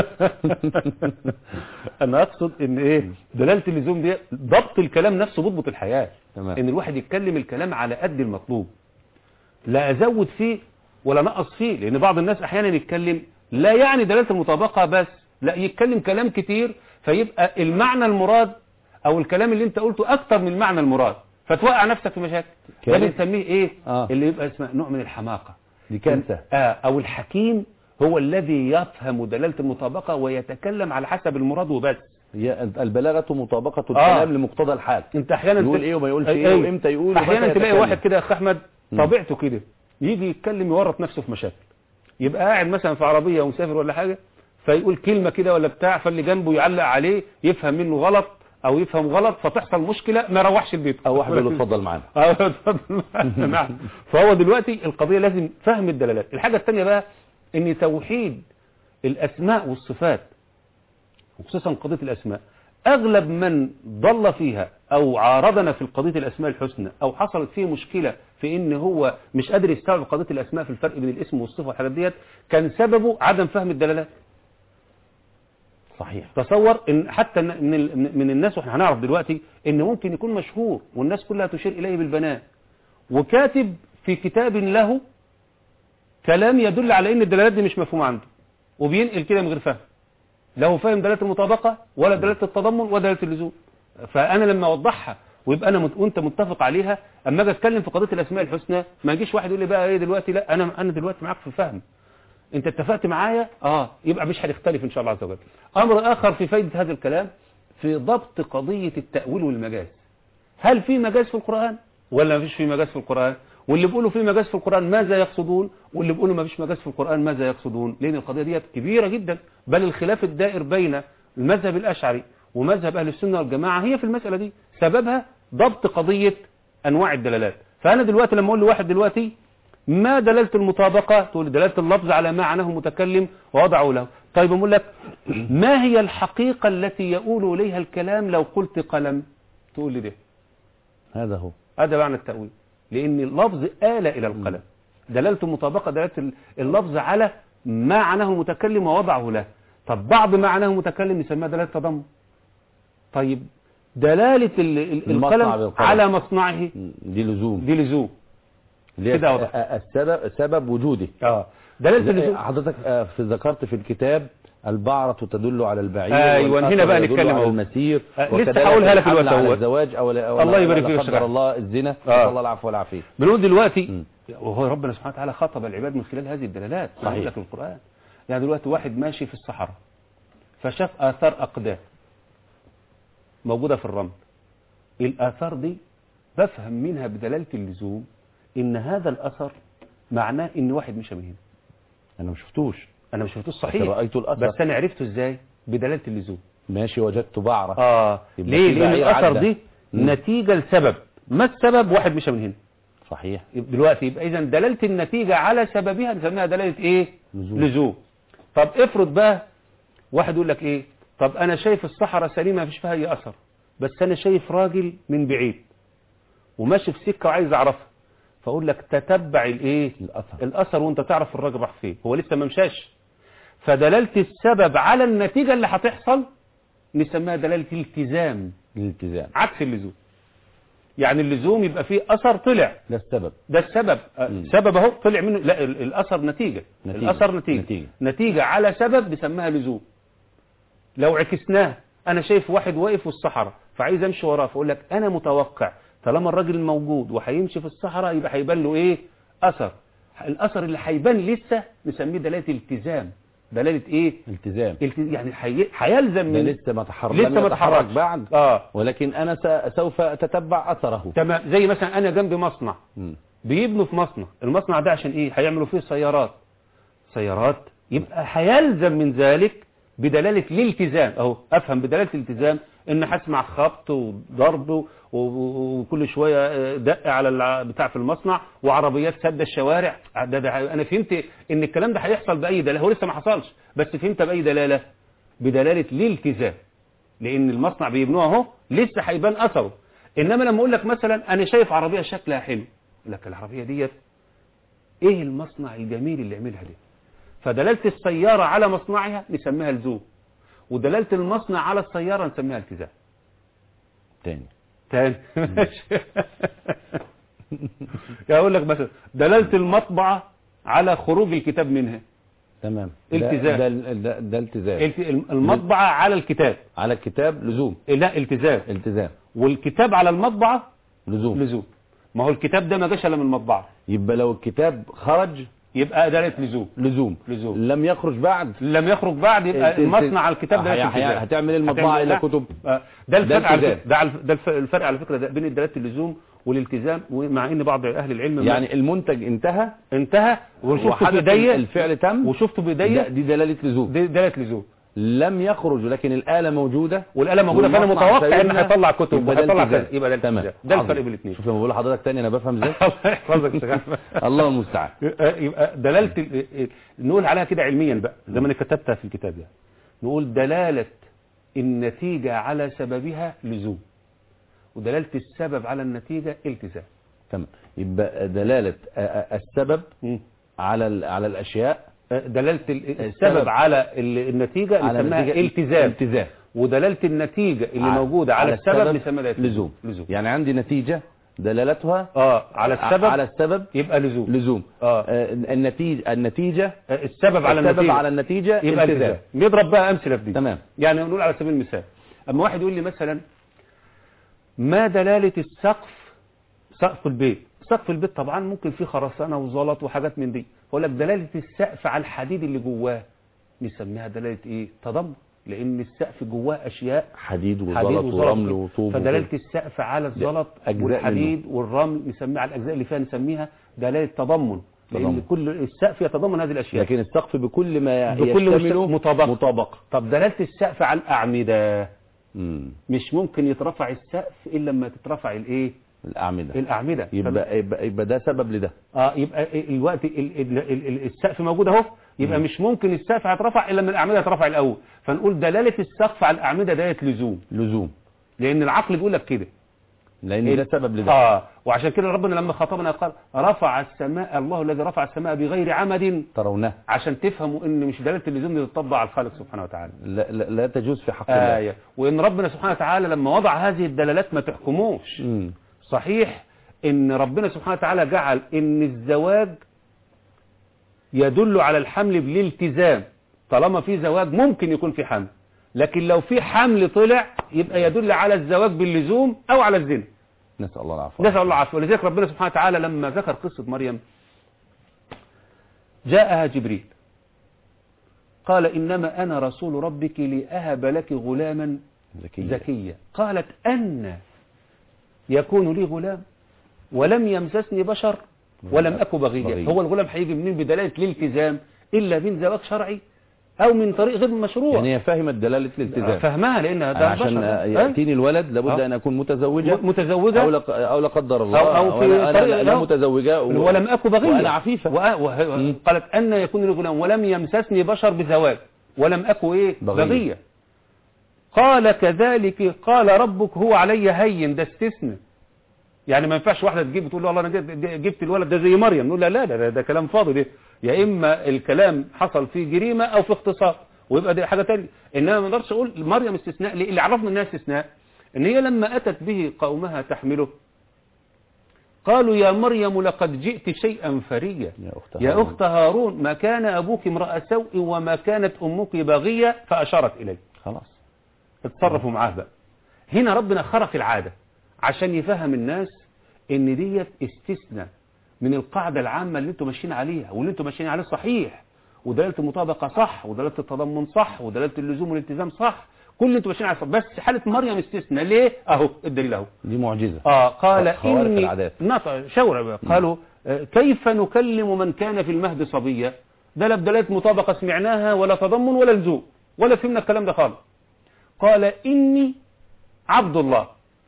انا اقصد ان ايه دلاله اللزوم دي ضبط الكلام نفسه بيضبط الحياه. تمام. ان الواحد يتكلم الكلام على قد المطلوب، لا ازود فيه ولا نقص فيه. لان بعض الناس احيانا يتكلم لا يعني دلاله المطابقه بس، لا يتكلم كلام كتير فيبقى المعنى المراد او الكلام اللي انت قلته اكتر من المعنى المراد، فتوقع نفسك في مشاكل. ده بنسميه ايه؟ اللي يبقى اسمه نوع من الحماقه، دي كارثه. او الحكيم هو الذي يفهم دلاله المطابقه ويتكلم على حسب المراد وبس. البلاغه مطابقه الكلام لمقتضى الحال. انت احيانا يقول ايه وما يقولش ايه وامتى يقول. احيانا تلاقي واحد كده يا اخ احمد طبيعته كده يجي يتكلم يورط نفسه في مشاكل، يبقى قاعد مثلا في عربيه ومسافر ولا حاجه، فيقول كلمه كده ولا بتاع، فاللي جنبه يعلق عليه يفهم منه غلط او يفهم غلط، فتحصل مشكله ما يروحش البيت، او واحد يقول له اتفضل معانا. اتفضل معانا. نعم. فهو دلوقتي القضيه لازم فهم الدلالات. الحاجه الثانيه بقى ان توحيد الاسماء والصفات، وخصوصا قضيه الاسماء، اغلب من ضل فيها او عارضنا في قضيه الاسماء الحسنى او حصلت فيه مشكله في ان هو مش قادر يستوعب قضيه الاسماء في الفرق بين الاسم والصفه والحاجات ديت، كان سببه عدم فهم الدلالات. صحيح. تصور ان حتى من الناس، واحنا هنعرف دلوقتي ان ممكن يكون مشهور والناس كلها تشير اليه بالبنات، وكاتب في كتاب له كلام يدل على ان الدلالات دي مش مفهومه عنده، وبينقل كده من غير فهم، لا هو فاهم دلاله المطابقه ولا دلاله التضمن ولا دلاله اللزوم. فانا لما اوضحها ويبقى انا وانت متفق عليها، اما اجي اتكلم في قضيه الاسماء الحسنى ما يجيش واحد يقول لي بقى ايه دلوقتي، لا انا دلوقتي معاك في الفهم، انت اتفقت معايا يبقى مش هنختلف ان شاء الله عز وجل. امر اخر في فايده هذا الكلام في ضبط قضيه التاويل والمجاز. هل في مجاز في القران ولا ما فيش في مجاز في القران؟ واللي بيقولوا في مجاز في القران ماذا يقصدون؟ واللي بيقولوا ما فيش مجاز في القران ماذا يقصدون؟ لان القضيه دي كبيره جدا، بل الخلاف الدائر بين المذهب الاشعري ومذهب اهل السنه والجماعه هي في المساله دي، سببها ضبط قضيه انواع الدلالات. فانا دلوقتي لما اقول لواحد دلوقتي ما دلالة المطابقة، تقول دلالة اللفظ على ما معناه متكلم ووضعه له. طيب أقول لك ما هي الحقيقة التي يقول إليها الكلام لو قلت قلم؟ تقول لي ده. هذا معنى التأويل، لأن اللفظ آل إلى القلم. دلالة المطابقة دلالة اللفظ على ما معناه المتكلم ووضعه له. طب بعض ما معناه المتكلم نسميها دلالة تضمن. طيب دلالة القلم على مصنعه دي لزوم. كده السبب وجوده. دلالة اللزوم. حضرتك ذكرت في الكتاب البعرة تدل على البعير. ايوه هنا بقى نتكلم على المسير. لسه هقولها لك دلوقتي على الزواج او الله يبارك فيك. قدر الله الزنا. الله العفو والعافيه. بنقول دلوقتي وهو ربنا سبحانه وتعالى خاطب العباد من خلال هذه الدلالات. صحيح. في القرآن يعني دلوقتي واحد ماشي في الصحراء فشاف آثار أقدام موجودة في الرمل. الآثار دي بفهم منها بدلالة اللزوم ان هذا الاثر معناه ان واحد مشى من هنا. انا ما شفتوش صحيح، رأيت الاثر، بس انا عرفته ازاي؟ بدلالة اللزوم. ماشي وجدت بعرة. ليه؟ لان الاثر دي نتيجة لسبب، ما السبب؟ واحد مشى من هنا. صحيح. دلوقتي يبقى اذا دلالة النتيجة على سببها نسميها دلالة ايه؟ لزوم. طب افرض بقى واحد يقول لك ايه؟ طب انا شايف الصحراء سليمة ما فيش فيها اي اثر، بس انا شايف راجل من بعيد وماشي في سكة وعايز اعرفها، فاقول لك تتبع الايه؟ الاثر وانت تعرف الراجل راح فين، هو لسه ما مشاش. فدلاله السبب على النتيجه اللي هتحصل نسميها دلاله الالتزام. عكس اللزوم. يعني اللزوم يبقى فيه اثر طلع، ده السبب، سبب اهو طلع منه، لا الاثر نتيجه. الاثر نتيجه على سبب بسميها لزوم. لو عكسناه، انا شايف واحد واقف في الصحراء فعايز امشي وراه، فاقول لك انا متوقع طالما الراجل موجود وهيمشي في الصحراء يبقى هيبان له ايه؟ أثر. الأثر اللي هيبان لسه نسميه دلالة التزام. دلالة إيه؟ التزام. يعني هيلزم ده من لسه ما تحرك بعد. ولكن أنا سوف أتتبع أثره. تمام. زي مثلا أنا جنب مصنع بيبنوا في مصنع، المصنع ده عشان إيه؟ هيعملوا فيه سيارات، يبقى هيلزم من ذلك بدلالة الالتزام. أهو أفهم بدلالة الالتزام إن هسمع خبط وضرب وكل شوية دق على بتاع في المصنع وعربيات سد الشوارع. ده أنا فهمت إن الكلام ده هيحصل بأي دلالة، هو لسه ما حصلش بس فهمت بأي دلالة، بدلالة الالتزام، لأن المصنع بيبنوه أهو لسه هيبان أثره. إنما لما أقول لك مثلا أنا شايف عربية شكلها حلو، لك العربية ديت إيه المصنع الجميل اللي عملها دي؟ فدلالة السيارة على مصنعها نسميها لزوم، ودلالة المصنع على السيارة نسميها التزام. تاني اقول لك مثلا دلالة المطبعة على خروج الكتاب منها. تمام. التزام. ده التزام. المطبعة على الكتاب. على الكتاب لزوم. لا التزام. والكتاب على المطبعة لزوم. ما هو الكتاب ده ما جاش الا من المطبعة. يبقى لو الكتاب خرج يبقى دلالة لزوم. لم يخرج بعد يبقى المصنع على الكتاب ده هتعمل المطبعة الى كتب. ده الفرق على فكرة ده بين دلالة اللزوم والالتزام، ومع ان بعض اهل العلم يعني المنتج انتهى وشفته بايديا، الفعل تم وشفته بايديا، دي دلالة لزوم. لم يخرج لكن الآلة موجودة، فانا متوقع ان هيطلع كتب وهيطلع يبقى ده تمام. ده الفرق بين الاثنين. شوف لما بقول لحضرتك تاني انا بفهم ازاي. الله يحفظك. الله المستعان. يبقى دلالة نقول عليها كده علميا بقى زي ما انا كتبتها في الكتاب يعني، نقول دلالة النتيجة على سببها لزوم، ودلالة السبب على النتيجة التزام. تمام. يبقى دلالة السبب على الأشياء، دلالة السبب على النتيجة نسميها التزام. ودلالة النتيجة اللي موجودة على السبب نسميها لزوم. يعني عندي نتيجة دلالتها على السبب يبقى لزوم. النتيجة السبب على النتيجة يبقى التزام. نضرب بقى أمثلة في دي. تمام. يعني نقول على سبيل المثال، أما واحد يقول لي مثلا ما دلالة سقف البيت؟ سقف البيت طبعا ممكن فيه خرسانة وزلط وحاجات من دي، فأقول لك دلالة السقف على الحديد اللي جواه نسميها دلالة ايه؟ تضمن، لأن السقف جواه أشياء حديد وزلط ورمل وطوب، فدلالة السقف على الزلط والحديد والرمل نسميها على الأجزاء اللي فيها نسميها دلالة تضمن، لأن كل السقف يتضمن هذه الأشياء. لكن السقف بكل ما يشتمله مطابقة. طب دلالة السقف على الأعمدة مش ممكن يترفع السقف إلا لما تترفع الايه؟ الأعمدة. يبقى ده سبب لده. يبقى الوقت السقف موجود اهو، يبقى مش ممكن السقف هيترفع الا لما الأعمدة ترفع الاول، فنقول دلالة السقف على الأعمدة ديت لزوم، لأن العقل بيقول لك كده، لأن ده سبب لده. وعشان كده ربنا لما خاطبنا قال رفع السماء، الله الذي رفع السماء بغير عمد ترونه، عشان تفهموا ان مش دلالة اللزوم دي تطبق على الخالق سبحانه وتعالى، لا تجوز في حق الله. وان ربنا سبحانه وتعالى لما وضع هذه الدلالات ما تحكموش. صحيح ان ربنا سبحانه وتعالى جعل ان الزواج يدل على الحمل بالالتزام، طالما في زواج ممكن يكون في حمل، لكن لو في حمل طلع يبقى يدل على الزواج باللزوم او على الزنا. نسأل الله العافية. ولذلك ربنا سبحانه وتعالى لما ذكر قصة مريم جاءها جبريل قال إنما أنا رسول ربك لأهب لك غلاما زكيا. قالت أن يكون لي غلام ولم يمسسني بشر ولم أكن بغيا. هو الغلام هيجي منين بدلالة الالتزام إلا من زواج شرعي أو من طريق غير مشروع؟ يعني هي فهمت دلالة الالتزام، فهمها لأنها ده عشان يأتيني الولد لابد أن أكون متزوجة أو لا قدر الله أو في طريق لا متزوجة ولم أكن بغيا وأنا عفيفة. قالت أن يكون لي غلام ولم يمسسني بشر بزواج ولم أكن بغيا. قال كذلك قال ربك هو علي هين. ده استثناء، يعني ما ينفعش واحدة تجيب تقول له الله أنا جبت الولد ده زي مريم، نقول لا ده كلام فاضي. ده يا إما الكلام حصل فيه جريمة أو في اختصار ويبقى دي حاجة تانية. إنما ما نقدرش أقول مريم استثناء. اللي عرفنا إنها استثناء إن هي لما أتت به قومها تحمله قالوا يا مريم لقد جئت شيئا فريا يا أخت هارون ما كان أبوك امرأ سوء وما كانت أمك بغية، فأشارت إليه. خلاص اتصرفوا معاه بقى. هنا ربنا خرق العادة عشان يفهم الناس ان ديت استثناء، من القاعدة العامة اللي انتم ماشيين عليها، واللي انتم ماشيين عليه صحيح، ودلالة المطابقة صح، ودلالة التضمن صح، ودلالة اللزوم والالتزام صح، كل اللي انتم ماشيين عليه صح. بس حالة مريم استثناء. ليه؟ اهو الدليل اهو. دي معجزة. قال خوارق إني العادات. شورع قالوا كيف نكلم من كان في المهد صبيا؟ ده لا بدلالة مطابقة سمعناها ولا تضمن ولا لزوم ولا فهمنا الكلام ده خالص. قال إني عبد الله.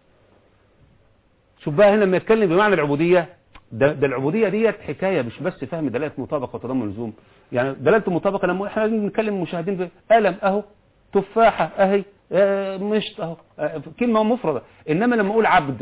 شوف بقى هنا لما يتكلم بمعنى العبودية، ده العبودية ديت حكاية، مش بس فهم دلالة مطابقة وتضمن ولزوم. يعني دلالة المطابقة لما احنا بنتكلم مشاهدين قلم اهو، تفاحة اهي، مشط اهو، كلمة مفردة. انما لما اقول عبد،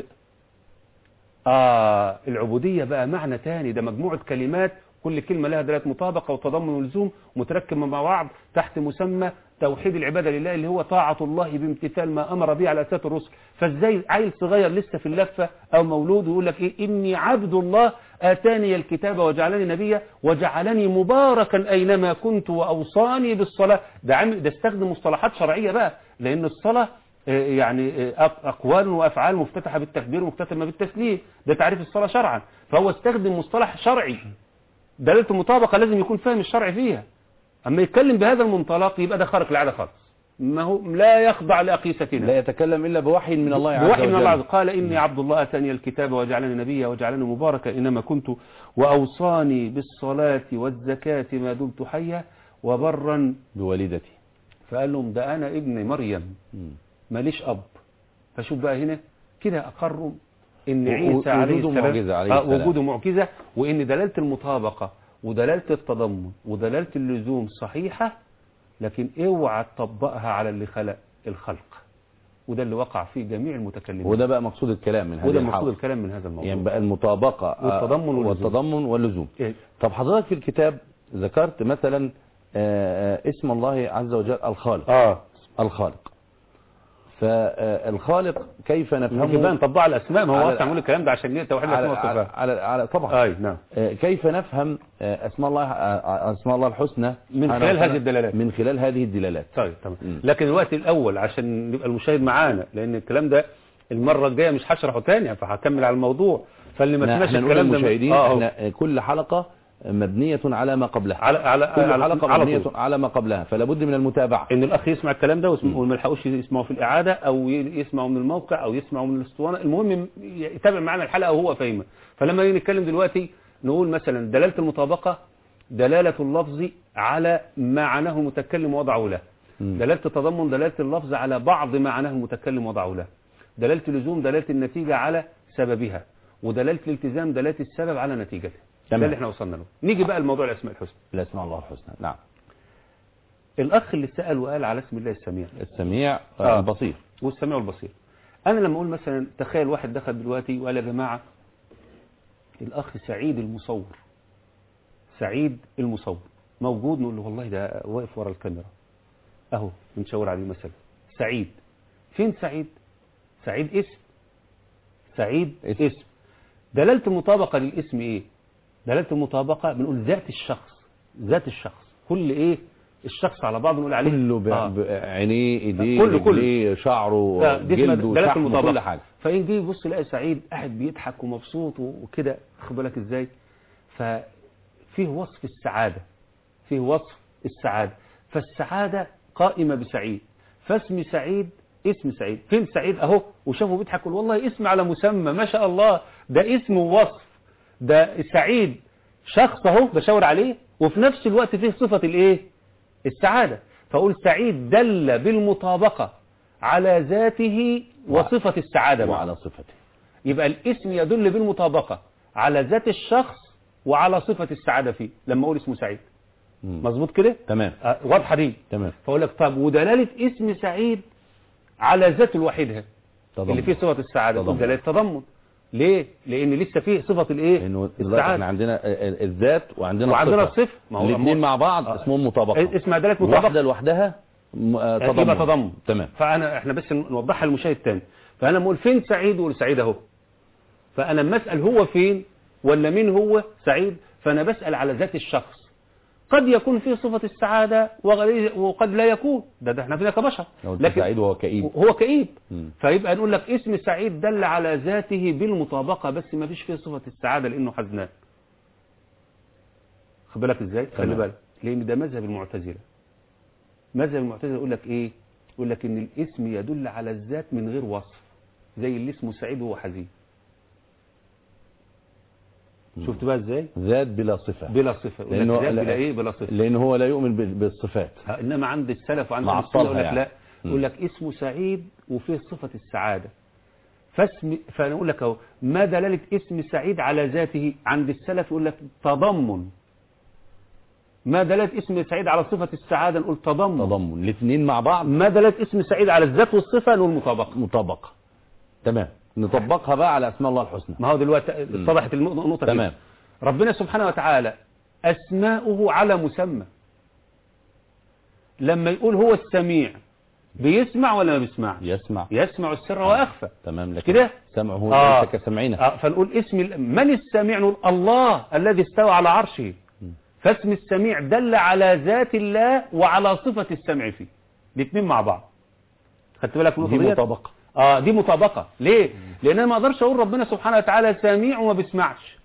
العبودية بقى معنى تاني، ده مجموعة كلمات كل كلمة لها دلالة مطابقة وتضمن ولزوم متركب مع بعض تحت مسمى توحيد العبادة لله، اللي هو طاعة الله بامتثال ما أمر به على أساس الرسل. فازاي عيل صغير لسه في اللفة أو مولود ويقول لك إيه؟ إني عبد الله آتاني الكتاب وجعلني نبيا وجعلني مباركا أينما كنت وأوصاني بالصلاة. ده استخدم مصطلحات شرعية بقى، لأن الصلاة يعني أقوال وأفعال مفتتحة بالتكبير ومختتمة بالتسليم، ده تعريف الصلاة شرعا. فهو استخدم مصطلح شرعي، دلالة المطابقة لازم يكون فاهم الشرع فيها. أما يتكلم بهذا المنطلق يبقى ده خارق العادة خالص، ما هو لا يخضع لأقيستنا، لا يتكلم إلا بوحي من الله عز وجل. بوحي من الله عز وجل. قال إني عبد الله آتاني الكتاب وجعلني نبيا وجعلني مباركا إنما كنت وأوصاني بالصلاة والزكاة ما دمت حيا وبرا بوالدتي. فقال لهم ده أنا ابن مريم ماليش أب. فشوف بقى هنا كده أقروا إن عيسى عليه السلام وجوده معجزة، وإن دلالة المطابقة ودلالة التضمن ودلالة اللزوم صحيحة، لكن اوعى تطبقها على اللي خلق الخلق. وده اللي وقع فيه جميع المتكلمين، وده بقى مقصود الكلام من هذا وده مقصود الكلام من هذا الموضوع، يعني بقى المطابقة والتضمن واللزوم. طب حضرتك في الكتاب ذكرت مثلا اسم الله عز وجل الخالق. الخالق، فالخالق كيف نفهمه؟ يبقى نطبق على الاسماء، ما هو اصلا نقول الكلام ده عشان نيه توحيد الاسماء والصفات. على طبعا. نعم. كيف نفهم اسماء الله الحسنى من خلال هذه الدلالات؟ من خلال هذه الدلالات. طيب تمام. لكن الوقت الاول عشان نبقى المشاهد معانا، لان الكلام ده المره الجايه مش هشرحه تاني، فهكمل على الموضوع. فاللي ما سمعش الكلام ده المشاهدين احنا كل حلقه مبنية على ما قبلها، كل حلقة مبنية على ما قبلها، فلا بد من المتابعة، ان الاخ يسمع الكلام ده وما يلحقوش يسمعوا في الاعادة او يسمعوا من الموقع او يسمعوا من الاسطوانة، المهم يتابع معنا الحلقة وهو فاهمها. فلما نتكلم دلوقتي نقول مثلا دلالة المطابقة دلالة اللفظ على معناه المتكلم وضعه له، دلالة التضمن دلالة اللفظ على بعض معناه المتكلم وضعه له، دلالة اللزوم دلالة النتيجة على سببها، ودلالة الالتزام دلالة السبب على نتيجته. ده اللي احنا وصلنا له. نيجي بقى لموضوع الاسماء الحسنى. الاسماء الله الحسنى. نعم. الاخ اللي سأل وقال على اسم الله السميع البصير والسميع والبصير. انا لما اقول مثلا تخيل واحد دخل دلوقتي وقال يا جماعة الاخ سعيد المصور، سعيد المصور موجود، نقول له والله ده واقف ورا الكاميرا اهو بنشاور عليه مثلا. سعيد فين؟ سعيد اسم، سعيد اسم. دلالة المطابقة للاسم ايه؟ دلالة المطابقة بنقول ذات الشخص كل ايه الشخص على بعض نقول عليه كله عينيه ايديه رجليه شعره جلده شحمه كل حاجة. فإن جه يبص يلاقي سعيد قاعد بيضحك ومبسوط وكده، خد بالك ازاي؟ ففيه وصف السعادة، فالسعادة قائمة بسعيد، فاسم سعيد اسم سعيد. فين سعيد؟ اهو وشافه بيضحك يقول والله اسم على مسمى ما شاء الله، ده اسم ووصف، ده سعيد شخص اهو بشاور عليه، وفي نفس الوقت فيه صفة الايه؟ السعادة. فأقول سعيد دل بالمطابقة على ذاته وصفة السعادة وعلى صفته. يبقى الاسم يدل بالمطابقة على ذات الشخص وعلى صفة السعادة فيه لما أقول اسمه سعيد. مظبوط كده؟ تمام. واضحة دي؟ تمام. فأقول لك طب ودلالة اسم سعيد على ذات الوحيدها اللي فيه صفة السعادة دلالة تضمن. ليه؟ لأن لسه فيه صفة الايه؟ السعادة. احنا عندنا الذات وعندنا الصفة، الاثنين مع بعض اسمهم مطابقة، اسمها دلالة مطابقة، واحدة لوحدها تضمن. تمام. احنا بس نوضحها للمشاهد تاني. فأنا بقول فين سعيد؟ ولا سعيد اهو. فأنا لما أسأل هو فين ولا مين هو سعيد، فأنا بسأل على ذات الشخص. قد يكون فيه صفة السعادة وقد لا يكون، ده احنا فينا كبشر. لكن سعيد وهو كئيب، هو كئيب. فيبقى نقول لك اسم سعيد دل على ذاته بالمطابقة، بس ما فيش فيه صفة السعادة لأنه حزنان. خد بالك ازاي؟ خلي بالك، لان ده مذهب المعتزله. مذهب المعتزله يقول لك ايه؟ يقول لك ان الاسم يدل على الذات من غير وصف، زي اللي اسمه سعيد وهو حزين. شفت بقى ازاي؟ ذات بلا صفه. بلا صفه. لانه ذات بلا ايه؟ بلا صفه. لانه هو لا يؤمن بالصفات. انما عند السلف وعند السنه يقول لك يعني. لا، يقول لك اسمه سعيد وفيه صفه السعاده. فانا اقول لك اهو، ما دلاله اسم سعيد على ذاته؟ عند السلف يقول لك تضمن. ما دلاله اسم سعيد على صفه السعاده؟ نقول تضمن. الاثنين مع بعض. ما دلاله اسم سعيد على الذات والصفه؟ نقول مطابقه. تمام. نطبقها بقى على اسماء الله الحسنى. ما هو دلوقتي اتضحت النقطه. تمام. ربنا سبحانه وتعالى اسماؤه على مسمى. لما يقول هو السميع، بيسمع ولا ما بيسمعش؟ يسمع السر واخفى. تمام. لكن كده سمعه ليس كسمعنا. فنقول اسم من السميع؟ نقول الله الذي استوى على عرشه. فاسم السميع دل على ذات الله وعلى صفة السمع فيه، الاثنين مع بعض. خدت بالك من دي مطابقة. دي مطابقة. ليه؟ لان انا ما اقدرش اقول ربنا سبحانه وتعالى سميع وما بيسمعش،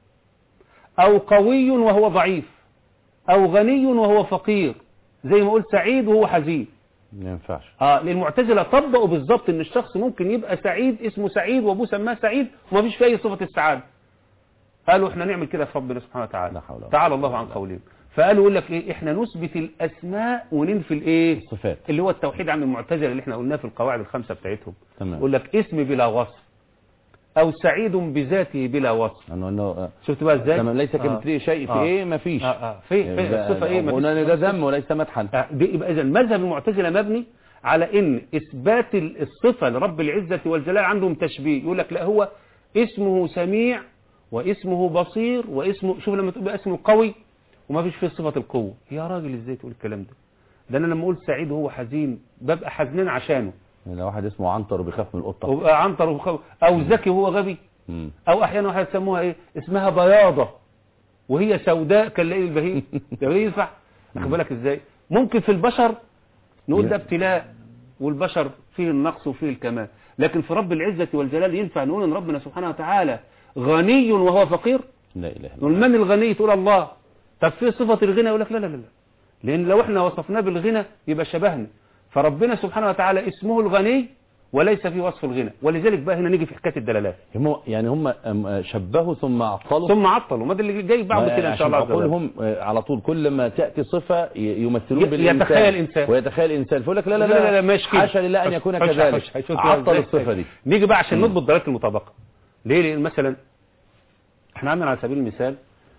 او قوي وهو ضعيف، او غني وهو فقير، زي ما قلت سعيد وهو حزين. ما ينفعش. للمعتزلة طبقوا بالظبط ان الشخص ممكن يبقى سعيد، اسمه سعيد وابوه سماه سعيد وما فيش فيه اي صفة السعادة. قالوا احنا نعمل كده في ربنا سبحانه وتعالى، تعالى الله عن قولهم. فقالوا يقول لك ايه؟ احنا نثبت الاسماء وننفي الايه؟ الصفات، اللي هو التوحيد عند المعتزله اللي احنا قلناه في القواعد الخمسه بتاعتهم. تمام. يقول لك اسم بلا وصف، او سعيد بذاته بلا وصف. انه شفت بقى ازاي؟ تمام. ليس كمثله شيء في ايه؟ ما فيش. في الصفه ايه؟ قلنا ان ده ذم وليس مدحا. يبقى اذا مذهب المعتزله مبني على ان اثبات الصفه لرب العزه والجلال عندهم تشبيه. يقول لك لا، هو اسمه سميع واسمه بصير واسمه، شوف لما تبقى اسمه قوي وما فيش فيه صفة القوة، يا راجل ازاي تقول الكلام ده؟ ده انا لما اقول سعيد وهو حزين ببقى حزنان عشانه. لو واحد اسمه عنتر وبيخاف من القطة، عنتر وبيخاف، او ذكي وهو غبي، او احيانا واحد يسموها ايه؟ اسمها بياضة وهي سوداء كالليل البهيم. ده ينفع؟ واخد بالك ازاي؟ ممكن في البشر نقول ده ابتلاء، والبشر فيه النقص وفيه الكمال، لكن في رب العزة والجلال ينفع نقول ان ربنا سبحانه وتعالى غني وهو فقير؟ لا اله الا الله. من الغني؟ تقول الله. طب في صفة الغنى؟ يقول لك لا لا لا، لان لو احنا وصفناه بالغنى يبقى شبهنا. فربنا سبحانه وتعالى اسمه الغني وليس في وصف الغنى، ولذلك بقى هنا نيجي في حكايه الدلالات. يعني هم شبهوا ثم عطلوا ما ده اللي جاي بعد كده ان شاء الله. عقولهم على طول كل ما تاتي صفه يمثلون بالانسان، ويتخيل الانسان، فيقول لك لا لا لا ماشي، حاشا لله ان يكون كذلك، عطل الصفه دي. نيجي بقى عشان نضبط دلالات المطابقه. ليه؟ لان مثلا احنا عندنا على سبيل المثال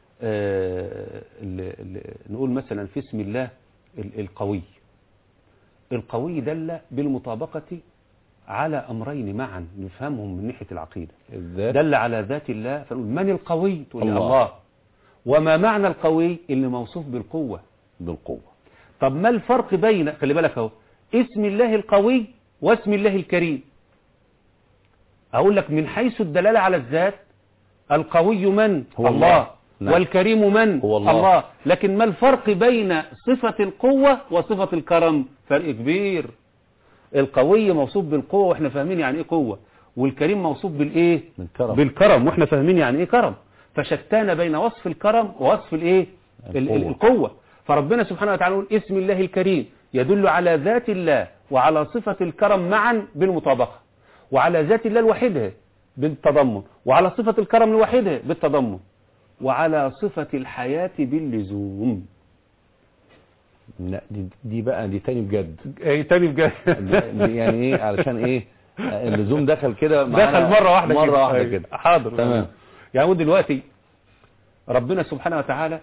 نقول مثلا في اسم الله القوي. القوي دل بالمطابقة على أمرين معا نفهمهم من ناحية العقيدة. دل على ذات الله، فنقول من القوي؟ تقول الله. وما معنى القوي؟ اللي موصوف بالقوة. طب ما الفرق بين، خلي بالك اهو، اسم الله القوي واسم الله الكريم؟ أقول لك من حيث الدلالة على الذات القوي من؟ هو الله. نعم. والكريم من؟ هو الله. لكن ما الفرق بين صفة القوة وصفة الكرم؟ فرق كبير. القوي موصوف بالقوة واحنا فاهمين يعني ايه قوة، والكريم موصوف بالايه؟ بالكرم واحنا فاهمين يعني ايه كرم. فشتان بين وصف الكرم ووصف الايه؟ القوة. فربنا سبحانه وتعالى يقول اسم الله الكريم يدل على ذات الله وعلى صفة الكرم معا بالمطابقة، وعلى ذات الله لوحدها بالتضمن، وعلى صفة الكرم لوحدها بالتضمن، وعلى صفة الحياة باللزوم. لا دي بقى دي تاني بجد. تاني بجد. يعني ايه؟ علشان ايه اللزوم دخل كده؟ دخل مرة واحدة كده. حاضر. تمام. يعني دلوقتي ربنا سبحانه وتعالى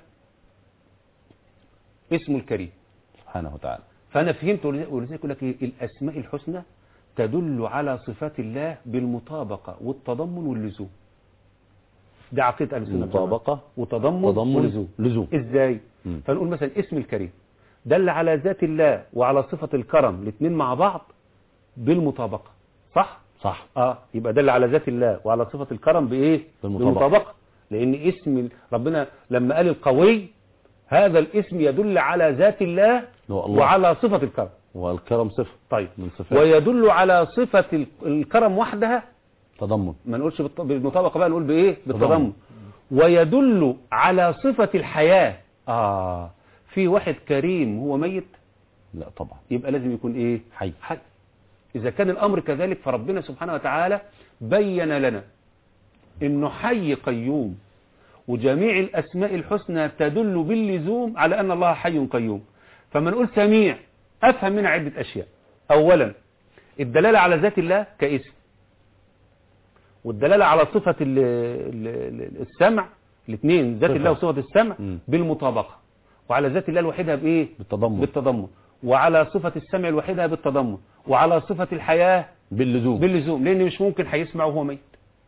اسمه الكريم سبحانه وتعالى. فأنا فهمت، ولذلك يقول لك الأسماء الحسنى تدل على صفات الله بالمطابقة والتضمن واللزوم. ده عقيدة أهل السنة، مطابقة وتضمن ولزوم. ازاي؟ فنقول مثلا اسم الكريم دل على ذات الله وعلى صفة الكرم، الاثنين مع بعض بالمطابقة. صح؟ يبقى دل على ذات الله وعلى صفة الكرم بايه؟ بالمطابقة. لان اسم ربنا لما قال القوي، هذا الاسم يدل على ذات الله وعلى صفة الكرم، والكرم صفة. طيب من صفات. ويدل على صفة الكرم وحدها تضمن. ما نقولش بالمطابقة بقى، نقول بايه؟ بالتضمن. ويدل على صفة الحياة في واحد كريم هو ميت؟ لا طبعا. يبقى لازم يكون ايه؟ حي. إذا كان الأمر كذلك فربنا سبحانه وتعالى بين لنا إنه حي قيوم، وجميع الأسماء الحسنى تدل باللزوم على أن الله حي قيوم. فما نقول سميع أفهم منها عدة أشياء. أولا الدلالة على ذات الله كاسم، والدلالة على صفة السمع، الاثنين ذات الله وصفة السمع بالمطابقة، وعلى ذات الله الوحيدة بإيه؟ بالتضمن، وعلى صفة السمع الوحيدة بالتضمن، وعلى صفة الحياة باللزوم، لأن مش ممكن هيسمع وهو ميت.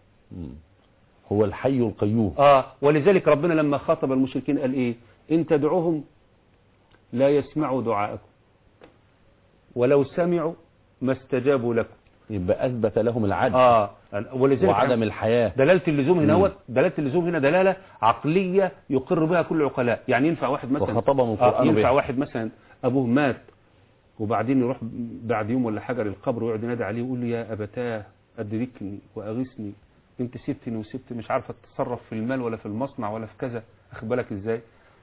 هو الحي القيوم. ولذلك ربنا لما خاطب المشركين قال إيه؟ إن تدعوهم لا يسمعوا دعاءكم ولو سمعوا ما استجابوا لكم. يبقى أثبت لهم العدل ولذلك وعدم الحياة. دلالة اللزوم هنا دلالة اللزوم هنا دلالة عقلية يقر بها كل العقلاء. يعني ينفع واحد مثلا وخطبهم القرآن ينفع واحد مثلا أبوه مات وبعدين يروح بعد يوم ولا حاجة للقبر ويقعد ينادي عليه ويقول له يا أبتاه أدركني وأغثني، أنت سبتني وسبت مش عارفة تتصرف في المال ولا في المصنع ولا في كذا، أخد بالك إزاي؟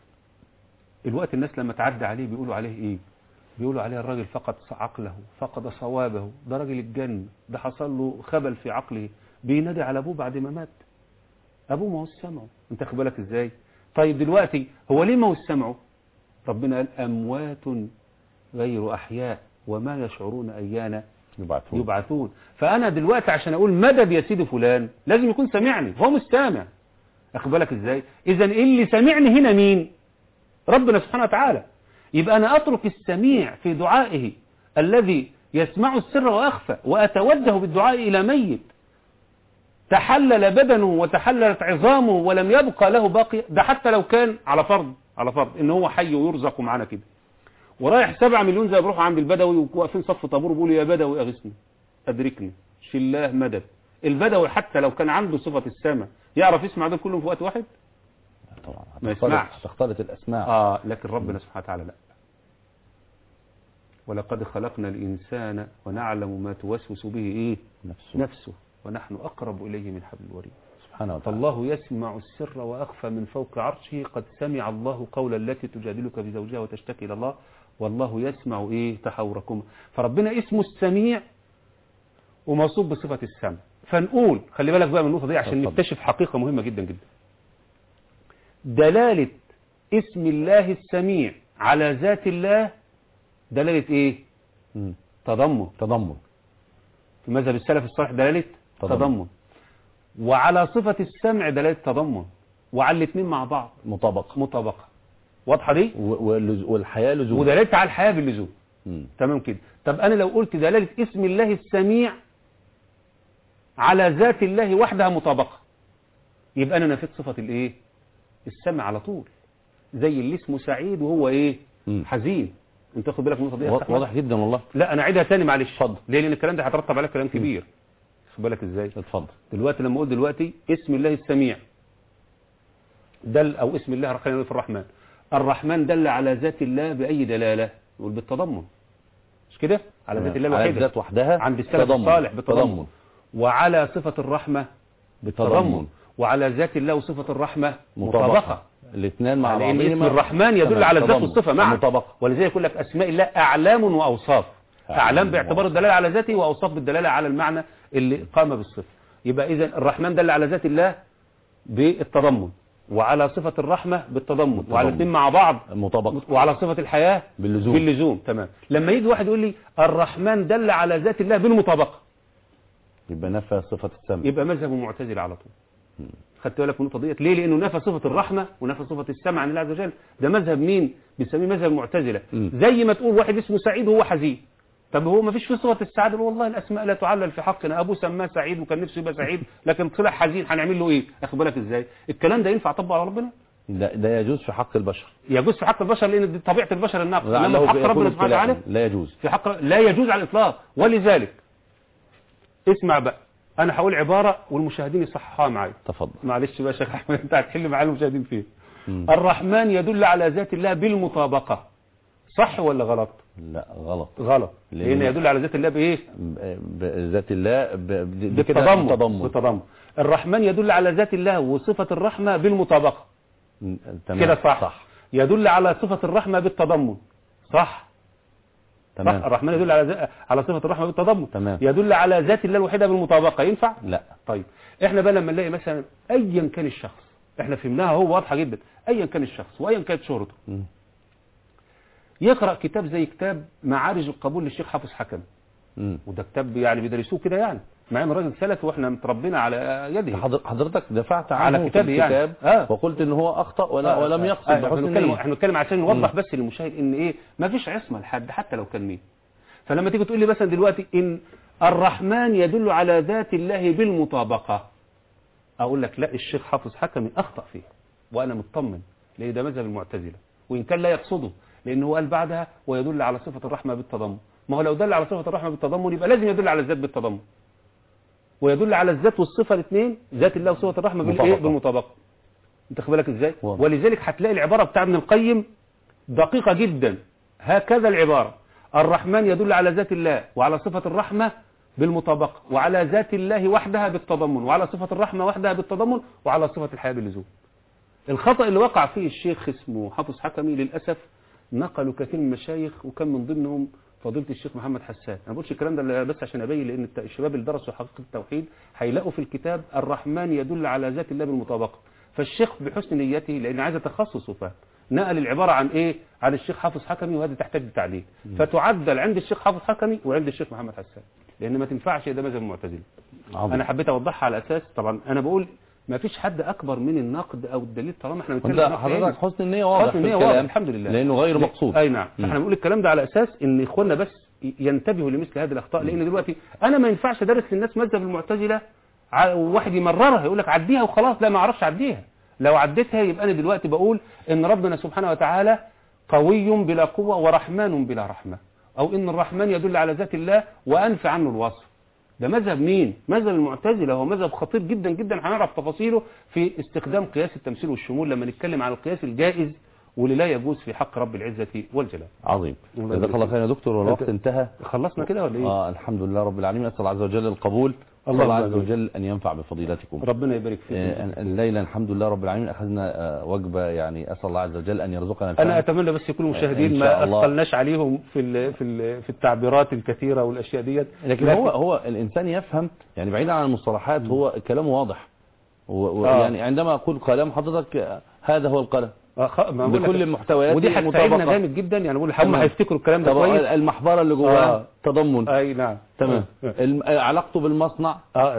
الوقت الناس لما تعدى عليه بيقولوا عليه إيه؟ بيقولوا عليه الراجل فقد عقله، فقد صوابه، ده راجل الجن، ده حصل له خبل في عقله. بينادي على أبوه بعد ما مات، أبوه ما هو سمعه. أنت أخد بالك إزاي؟ طيب دلوقتي هو ليه ما هو سمعه؟ ربنا قال أموات غير أحياء وما يشعرون أيانا يبعثون. فأنا دلوقتي عشان أقول مدد يا سيدي فلان لازم يكون سمعني، هو مش سامع. أخد بالك إزاي؟ إذن اللي سمعني هنا مين؟ ربنا سبحانه وتعالى. يبقى أنا أترك السميع في دعائه الذي يسمع السر وأخفى، وأتوجه بالدعاء إلى ميت تحلل بدنه وتحللت عظامه ولم يبقى له باقي. ده حتى لو كان على فرض إن هو حي ويرزق معانا كده، ورايح 7 مليون زي بروحوا عند البدوي وواقفين صف طابور وبيقولوا يا بدوي أغثني أدركني شلاه مدد. البدوي حتى لو كان عنده صفة السمع يعرف يسمع دول كلهم في وقت واحد؟ طبعا ما يسمعش، تختلط الأسماع. لكن ربنا سبحانه وتعالى لا. ولقد خلقنا الإنسان ونعلم ما توسوس به نفسه ونحن أقرب إليه من حبل الوريد. سبحانه وتعالى. فالله يسمع السر وأخفى من فوق عرشه. قد سمع الله قول التي تجادلك في زوجها وتشتكي إلى الله والله يسمع تحاوركم. فربنا اسمه السميع وموصوف بصفة السمع. فنقول خلي بالك بقى من النقطة دي عشان نكتشف حقيقة مهمة جدا جدا. دلالة اسم الله السميع على ذات الله دلالة ايه؟ تضمن. في مذهب السلف الصالح دلالة تضمن. وعلى صفة السمع دلالة تضمن، وعلى الاثنين مع بعض مطابقة. واضحة دي؟ والحياة لزوم، ودلالة على الحياة باللزوم. تمام كده. طب أنا لو قلت دلالة اسم الله السميع على ذات الله وحدها مطابقة، يبقى أنا نفيت صفة الايه؟ السمع على طول. زي اللي اسمه سعيد وهو ايه؟ حزين. انت تاخد بالك من النقطه دي؟ واضح جدا والله. لا انا اعيدها تاني معلش. اتفضل. ليه؟ لان الكلام ده هيترتب عليه كلام كبير. خد بالك ازاي؟ اتفضل. دلوقتي لما اقول دلوقتي اسم الله السميع دل، او اسم الله خلينا نقول في الرحمن دل على ذات الله باي دلاله؟ نقول بالتضمن، مش كده؟ على ذات الله الوحيده، على ذات وحدها عند السلف الصالح بالتضمن. وعلى صفه الرحمه بالتضمن، وعلى ذات الله وصفه الرحمه مطابقه. الاثنين مع بعضهم. لأن اسم الرحمن يدل على الذات والصفة معا، ولذلك يقول لك أسماء الله أعلام وأوصاف. أعلام باعتبار الدلالة على ذاته، وأوصاف بالدلالة على المعنى اللي قام بالصفة. يبقى إذا الرحمن دل على ذات الله بالتضمن، وعلى صفة الرحمة بالتضمن، وعلى الاثنين مع بعض مطابقة، وعلى صفة الحياة باللزوم. تمام. لما يجي واحد يقول لي الرحمن دل على ذات الله بالمطابقة، يبقى نفى صفة السمع، يبقى مذهبه معتزل على طول. خدت بالك من النقطه ديت؟ ليه؟ لانه نفى صفه الرحمه ونفى صفه السمع عن الله عز وجل. ده مذهب مين؟ بنسميه مذهب المعتزله. زي ما تقول واحد اسمه سعيد وهو حزين، طب هو ما فيش فيه صفه السعاده؟ والله الاسماء لا تعلل في حقنا، ابوه سماه سعيد وكان نفسه يبقى سعيد لكن طلع حزين، هنعمل له ايه؟ اخد بالك ازاي؟ الكلام ده ينفع طبقه على ربنا؟ ده يجوز في حق البشر. يجوز في حق البشر لان دي طبيعه البشر النقص، انما في حق ربنا سبحانه وتعالى لا يجوز. في حق لا يجوز على الاطلاق. ولذلك اسمع بقى، انا هقول عبارة والمشاهدين يصححوها معايا. تفضل. معلش بقى يا شيخ احمد، انت هتحل معايا المشاهدين فيه. الرحمن يدل على ذات الله بالمطابقة، صح ولا غلط؟ لا غلط. لان يدل على ذات الله بايه؟ بذات الله بالتضمن. الرحمن يدل على ذات الله وصفة الرحمة بالمطابقة. تمام. كده صح. يدل على صفة الرحمة بالتضمن، صح؟ تمام. صح، الرحمن يدل على صفة الرحمة بالتضمن. تمام. يدل على ذات الله الوحيدة بالمطابقة، ينفع؟ لا. طيب احنا بقى لما نلاقي مثلا ايا كان الشخص، احنا فهمناها هو واضحة جدا، ايا كان الشخص وايا كانت شهرته، يقرأ كتاب زي كتاب معارج القبول للشيخ حافظ حكمي، وده كتاب يعني بيدرسوه كده يعني، مع ان الراجل سلفي واحنا متربينا على يده. حضرتك دفعت عنه على كتاب يعني. وقلت ان هو اخطا ولم يقصد بحسن النية. احنا بنتكلم عشان نوضح بس للمشاهد ان ايه، ما فيش عصمه لحد حتى لو كان مين. فلما تيجي تقول لي مثلا دلوقتي ان الرحمن يدل على ذات الله بالمطابقه، اقول لك لا، الشيخ حافظ حكمي اخطا فيه وانا مطمن، لان ده مذهب المعتزله، وان كان لا يقصده، لانه قال بعدها ويدل على صفه الرحمه بالتضمن. ما هو لو دل على صفه الرحمه بالتضمن يبقى لازم يدل على الذات بالتضمن، ويدل على الذات والصفه الاثنين، ذات الله وصفه الرحمه بالايه؟ بالمطابقه. انت خد بالك ازاي؟ ولذلك هتلاقي العباره بتاع ابن القيم دقيقه جدا، هكذا العباره: الرحمن يدل على ذات الله وعلى صفه الرحمه بالمطابقه، وعلى ذات الله وحدها بالتضمن، وعلى صفه الرحمه وحدها بالتضمن، وعلى صفه الحياه باللزوم. الخطا اللي وقع فيه الشيخ اسمه حافظ حكمي للاسف نقلوا كثير من المشايخ، وكان من ضمنهم فضيله الشيخ محمد حسان. انا ما بقولش الكلام ده بس عشان ابين، لان الشباب اللي درسوا حقيقه التوحيد هيلاقوا في الكتاب الرحمن يدل على ذات الله بالمطابقه. فالشيخ بحسن نيته، لان عايز تخصص وفهم، نقل العباره عن ايه؟ عن الشيخ حافظ حكمي، وهذه تحتاج لتعديل، فتعدل عند الشيخ حافظ حكمي وعند الشيخ محمد حسان، لان ما تنفعش، ده مذهب المعتزله. انا حبيت اوضحها على اساس، طبعا انا بقول ما فيش حد اكبر من النقد او الدليل، طالما احنا بنتكلم حضرتك حسن النيه واضح في الكلام، الحمد لله، لانه غير مقصود. اي نعم. احنا بنقول الكلام ده على اساس ان اخواننا بس ينتبهوا لمثل هذه الاخطاء، لان دلوقتي انا ما ينفعش ادرس للناس مذهب المعتزله وواحد يمررها يقول لك عديها وخلاص، لا ما اعرفش اعديها. لو عديتها يبقى انا دلوقتي بقول ان ربنا سبحانه وتعالى قوي بلا قوه ورحمن بلا رحمه، او ان الرحمن يدل على ذات الله وانفي عنه الوصف. ده مذهب مين؟ مذهب المعتزله، هو مذهب خطير جدا جدا، هنعرف تفاصيله في استخدام قياس التمثيل والشمول لما نتكلم عن القياس الجائز واللي لا يجوز في حق رب العزه والجلال. عظيم. جزاك الله خير يا دكتور، والوقت انتهى. خلصنا كده ولا ايه؟ الحمد لله رب العالمين، اسال الله عز وجل القبول، الله عز وجل ان ينفع بفضيلتكم، ربنا يبارك فيك. الليله الحمد لله رب العالمين اخذنا وجبه، يعني اسال الله عز وجل ان يرزقنا الفهم. انا اتمنى بس يكون المشاهدين ما اثقلناش عليهم في التعبيرات الكثيره والاشياء ديت، لكن هو الانسان يفهم، يعني بعيدا عن المصطلحات هو كلامه واضح، ويعني عندما اقول كلام حضرتك هذا هو القلم بكل المحتويات، ودي هتساعدنا جامد جدا، يعني بقول هم هيفتكروا الكلام ده كويس. المحبره اللي جواه تضمن، اي نعم، تمام. علاقته بالمصنع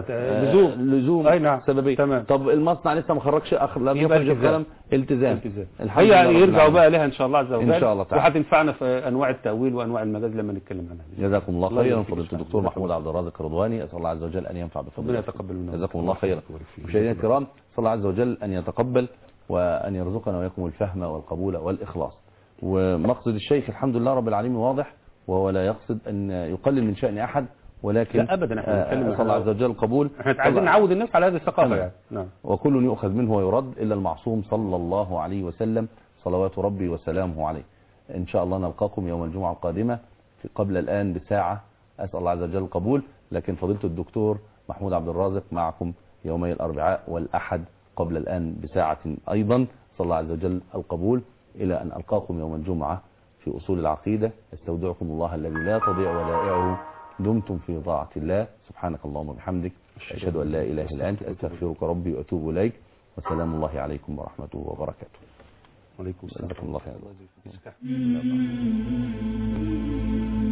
لزوم، اي نعم، سببيه، تمام. طب المصنع لسه ما خرجش لم يخرج القلم، التزام. هي يرجعوا بقى لها ان شاء الله عز وجل، ان شاء الله تعالى، وهتنفعنا في انواع التأويل وانواع المجاز لما نتكلم عنها. جزاكم الله خيرا فضيله الدكتور محمود عبد الرازق رضواني، اسال الله عز وجل ان ينفع بفضله، ربنا يتقبل منا. جزاكم الله خيرا. مشاهدينا الكرام، اسال الله عز وجل ان يتقبل وأن يرزقنا وياكم الفهم والقبول والإخلاص. ومقصد الشيخ الحمد لله رب العالمين واضح، وهو لا يقصد أن يقلل من شأن أحد، ولكن لا أبدا، احنا بنتكلم صلى الله عز وجل القبول، احنا عايزين نعود الناس على هذه الثقافة يعني. نعم. وكل يؤخذ منه ويرد إلا المعصوم صلى الله عليه وسلم صلوات ربي وسلامه عليه. إن شاء الله نلقاكم يوم الجمعة القادمة قبل الآن بساعة، أسأل الله عز وجل القبول. لكن فضيلة الدكتور محمود عبد الرازق معكم يومي الأربعاء والأحد قبل الآن بساعة أيضا، صلى الله عز وجل القبول. إلى أن ألقاكم يوم الجمعة في أصول العقيدة، استودعكم الله الذي لا تضيع ودائعه، دمتم في طاعة الله. سبحانك اللهم وبحمدك، أشهد أن لا إله إلا أنت، أستغفرك ربي وأتوب إليك، وسلام الله عليكم ورحمته وبركاته. وعليكم السلام ورحمة الله وبركاته.